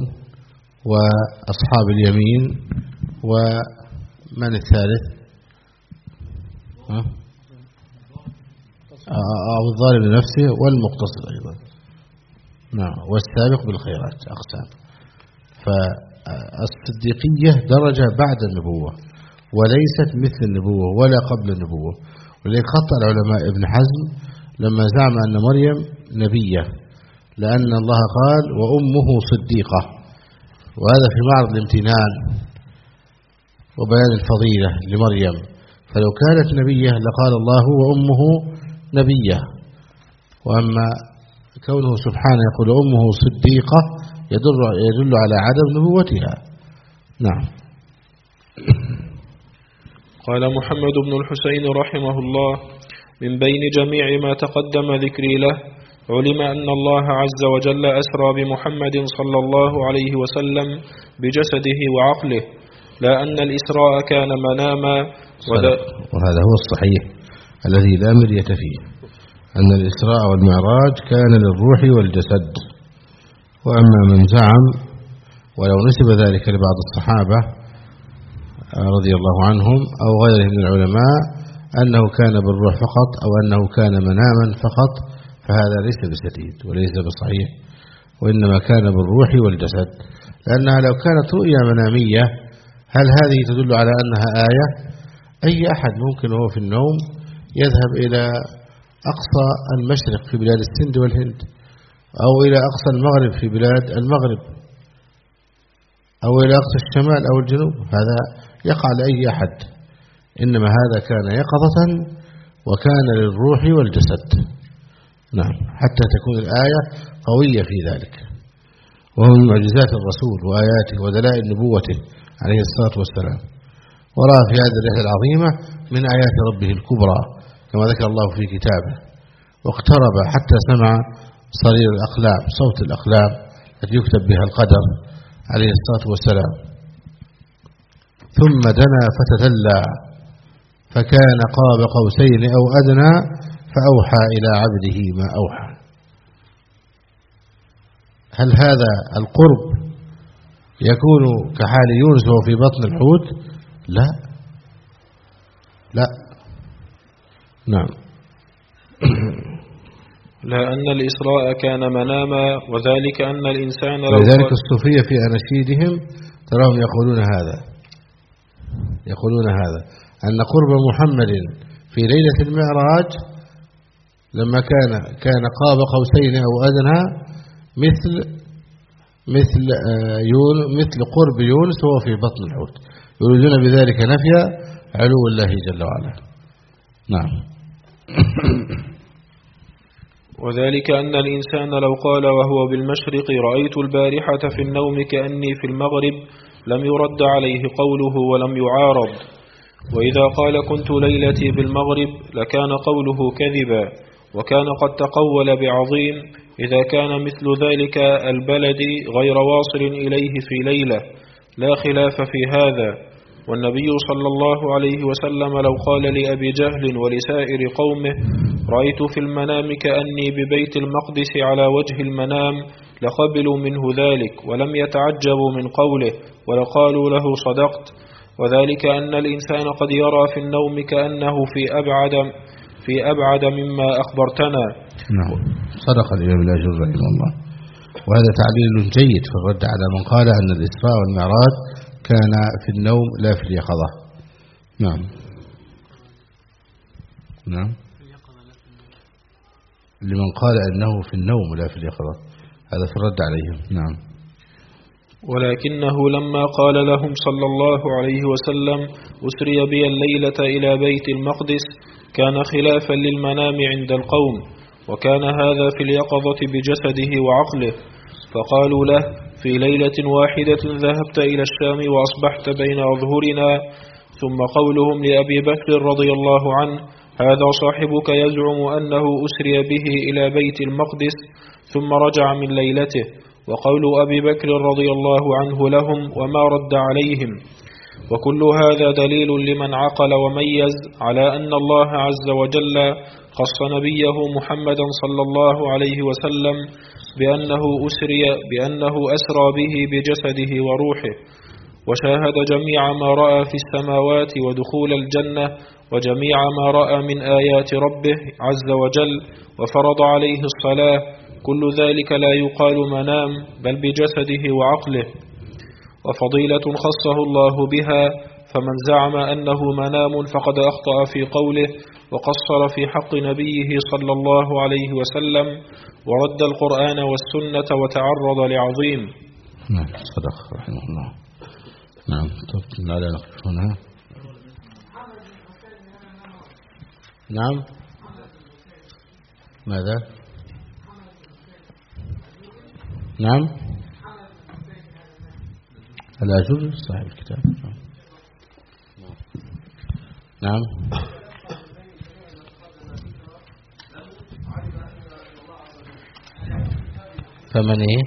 وأصحاب اليمين، ومن الثالث؟ أو الظالم لنفسه، والمقتصد أيضا. نعم، والسابق بالخيرات أقسام. فالصديقية درجة بعد النبوة، وليست مثل النبوة ولا قبل النبوة. ولذلك خطأ العلماء ابن حزم لما زعم أن مريم نبية، لأن الله قال وأمه صديقة، وهذا في معرض الامتنان وبيان الفضيلة لمريم، فلو كانت نبية لقال الله وأمه نبية. وأما كونه سبحانه يقول أمه صديقة يدل, يدل على عدم نبوتها. نعم. قال محمد بن الحسين رحمه الله من بين جميع ما تقدم ذكري له علم أن الله عز وجل أسرى بمحمد صلى الله عليه وسلم بجسده وعقله، لا أن الإسراء كان مناما. وهذا هو الصحيح الذي لا مرية فيه، أن الإسراء والمعراج كان للروح والجسد. وأما من زعم ولو نسب ذلك لبعض الصحابة رضي الله عنهم أو غيرهم من العلماء أنه كان بالروح فقط أو أنه كان مناما فقط، فهذا ليس بسديد وليس بصحيح، وإنما كان بالروح والجسد. لأنها لو كانت رؤيا منامية هل هذه تدل على أنها آية؟ أي أحد ممكن وهو في النوم يذهب إلى أقصى المشرق في بلاد السند والهند، أو إلى أقصى المغرب في بلاد المغرب، أو إلى أقصى الشمال أو الجنوب، هذا يقع لأي أحد. إنما هذا كان يقظة وكان للروح والجسد. نعم، حتى تكون الآية قوية في ذلك. وهو من معجزات الرسول وآياته ودلائل نبوته عليه الصلاة والسلام. ورأى في هذه الرحلة العظيمة من آيات ربه الكبرى كما ذكر الله في كتابه. واقترب حتى سمع صرير الأقلام، صوت الأقلام التي يكتب بها القدر عليه الصلاة والسلام. ثم دنا فتدلى فكان قاب قوسين أو أدنى فأوحى إلى عبده ما أوحى. هل هذا القرب يكون كحال يونس وهو في بطن الحوت؟ لا لا نعم. لا أن الإسراء كان مناما، وذلك أن الإنسان لو ولذلك الصوفية في أناشيدهم تراهم يقولون هذا يقولون هذا أن قرب محمد في ليلة المعراج لما كان كان قاب قوسين أو أدنى مثل مثل مثل قرب يونس وهو في بطن الحوت، يريدون بذلك نفي علو الله جل وعلا. نعم. وذلك أن الإنسان لو قال وهو بالمشرق رأيت البارحة في النوم كأني في المغرب لم يرد عليه قوله ولم يعارض، وإذا قال كنت ليلتي بالمغرب لكان قوله كذبا، وكان قد تقول بعظيم إذا كان مثل ذلك البلد غير واصل إليه في ليلة، لا خلاف في هذا. والنبي صلى الله عليه وسلم لو قال لأبي جهل ولسائر قومه رأيت في المنام كأني ببيت المقدس على وجه المنام لقبلوا منه ذلك ولم يتعجبوا من قوله ولقالوا له صدقت. وذلك أن الإنسان قد يرى في النوم كأنه في أبعد في أبعد مما أخبرتنا. نعم، صدق الإمام الأجر رحمه الله. وهذا تعليل جيد في الرد على من قال أن الإسراء والمعراج كان في النوم لا في اليقظة. نعم نعم، لمن قال أنه في النوم لا في اليقظة، هذا في الرد عليهم. نعم. ولكنه لما قال لهم صلى الله عليه وسلم أسري بي الليلة إلى بيت المقدس كان خلافا للمنام عند القوم، وكان هذا في اليقظة بجسده وعقله، فقالوا له في ليلة واحدة ذهبت إلى الشام وأصبحت بين أظهرنا. ثم قولهم لأبي بكر رضي الله عنه هذا صاحبك يزعم أنه أسري به إلى بيت المقدس ثم رجع من ليلته، وقول أبي بكر رضي الله عنه لهم وما رد عليهم. وكل هذا دليل لمن عقل وميز على أن الله عز وجل خص نبيه محمدا صلى الله عليه وسلم بأنه أسري بأنه أسرى به بجسده وروحه، وشاهد جميع ما رأى في السماوات ودخول الجنة وجميع ما رأى من آيات ربه عز وجل، وفرض عليه الصلاة. كل ذلك لا يقال منام بل بجسده وعقله، وفضيلة خصه الله بها، فمن زعم أنه منام فقد أخطأ في قوله وقصر في حق نبيه صلى الله عليه وسلم، ورد القرآن والسنة وتعرض لعظيم. نعم، صدق رحمه الله. نعم، تفضل على نقف هنا. نعم، ماذا؟ نعم، الأجر صاحب الكتاب. نعم، فمن ايه؟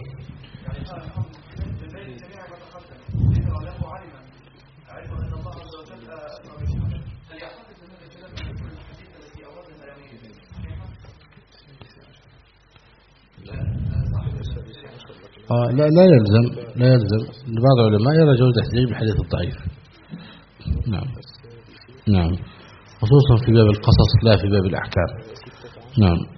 آه لا لا يلزم لا يلزم بعض العلماء يرى جوز احتجاج بالحديث الضعيف. نعم نعم، خصوصا في باب القصص لا في باب الأحكام. نعم.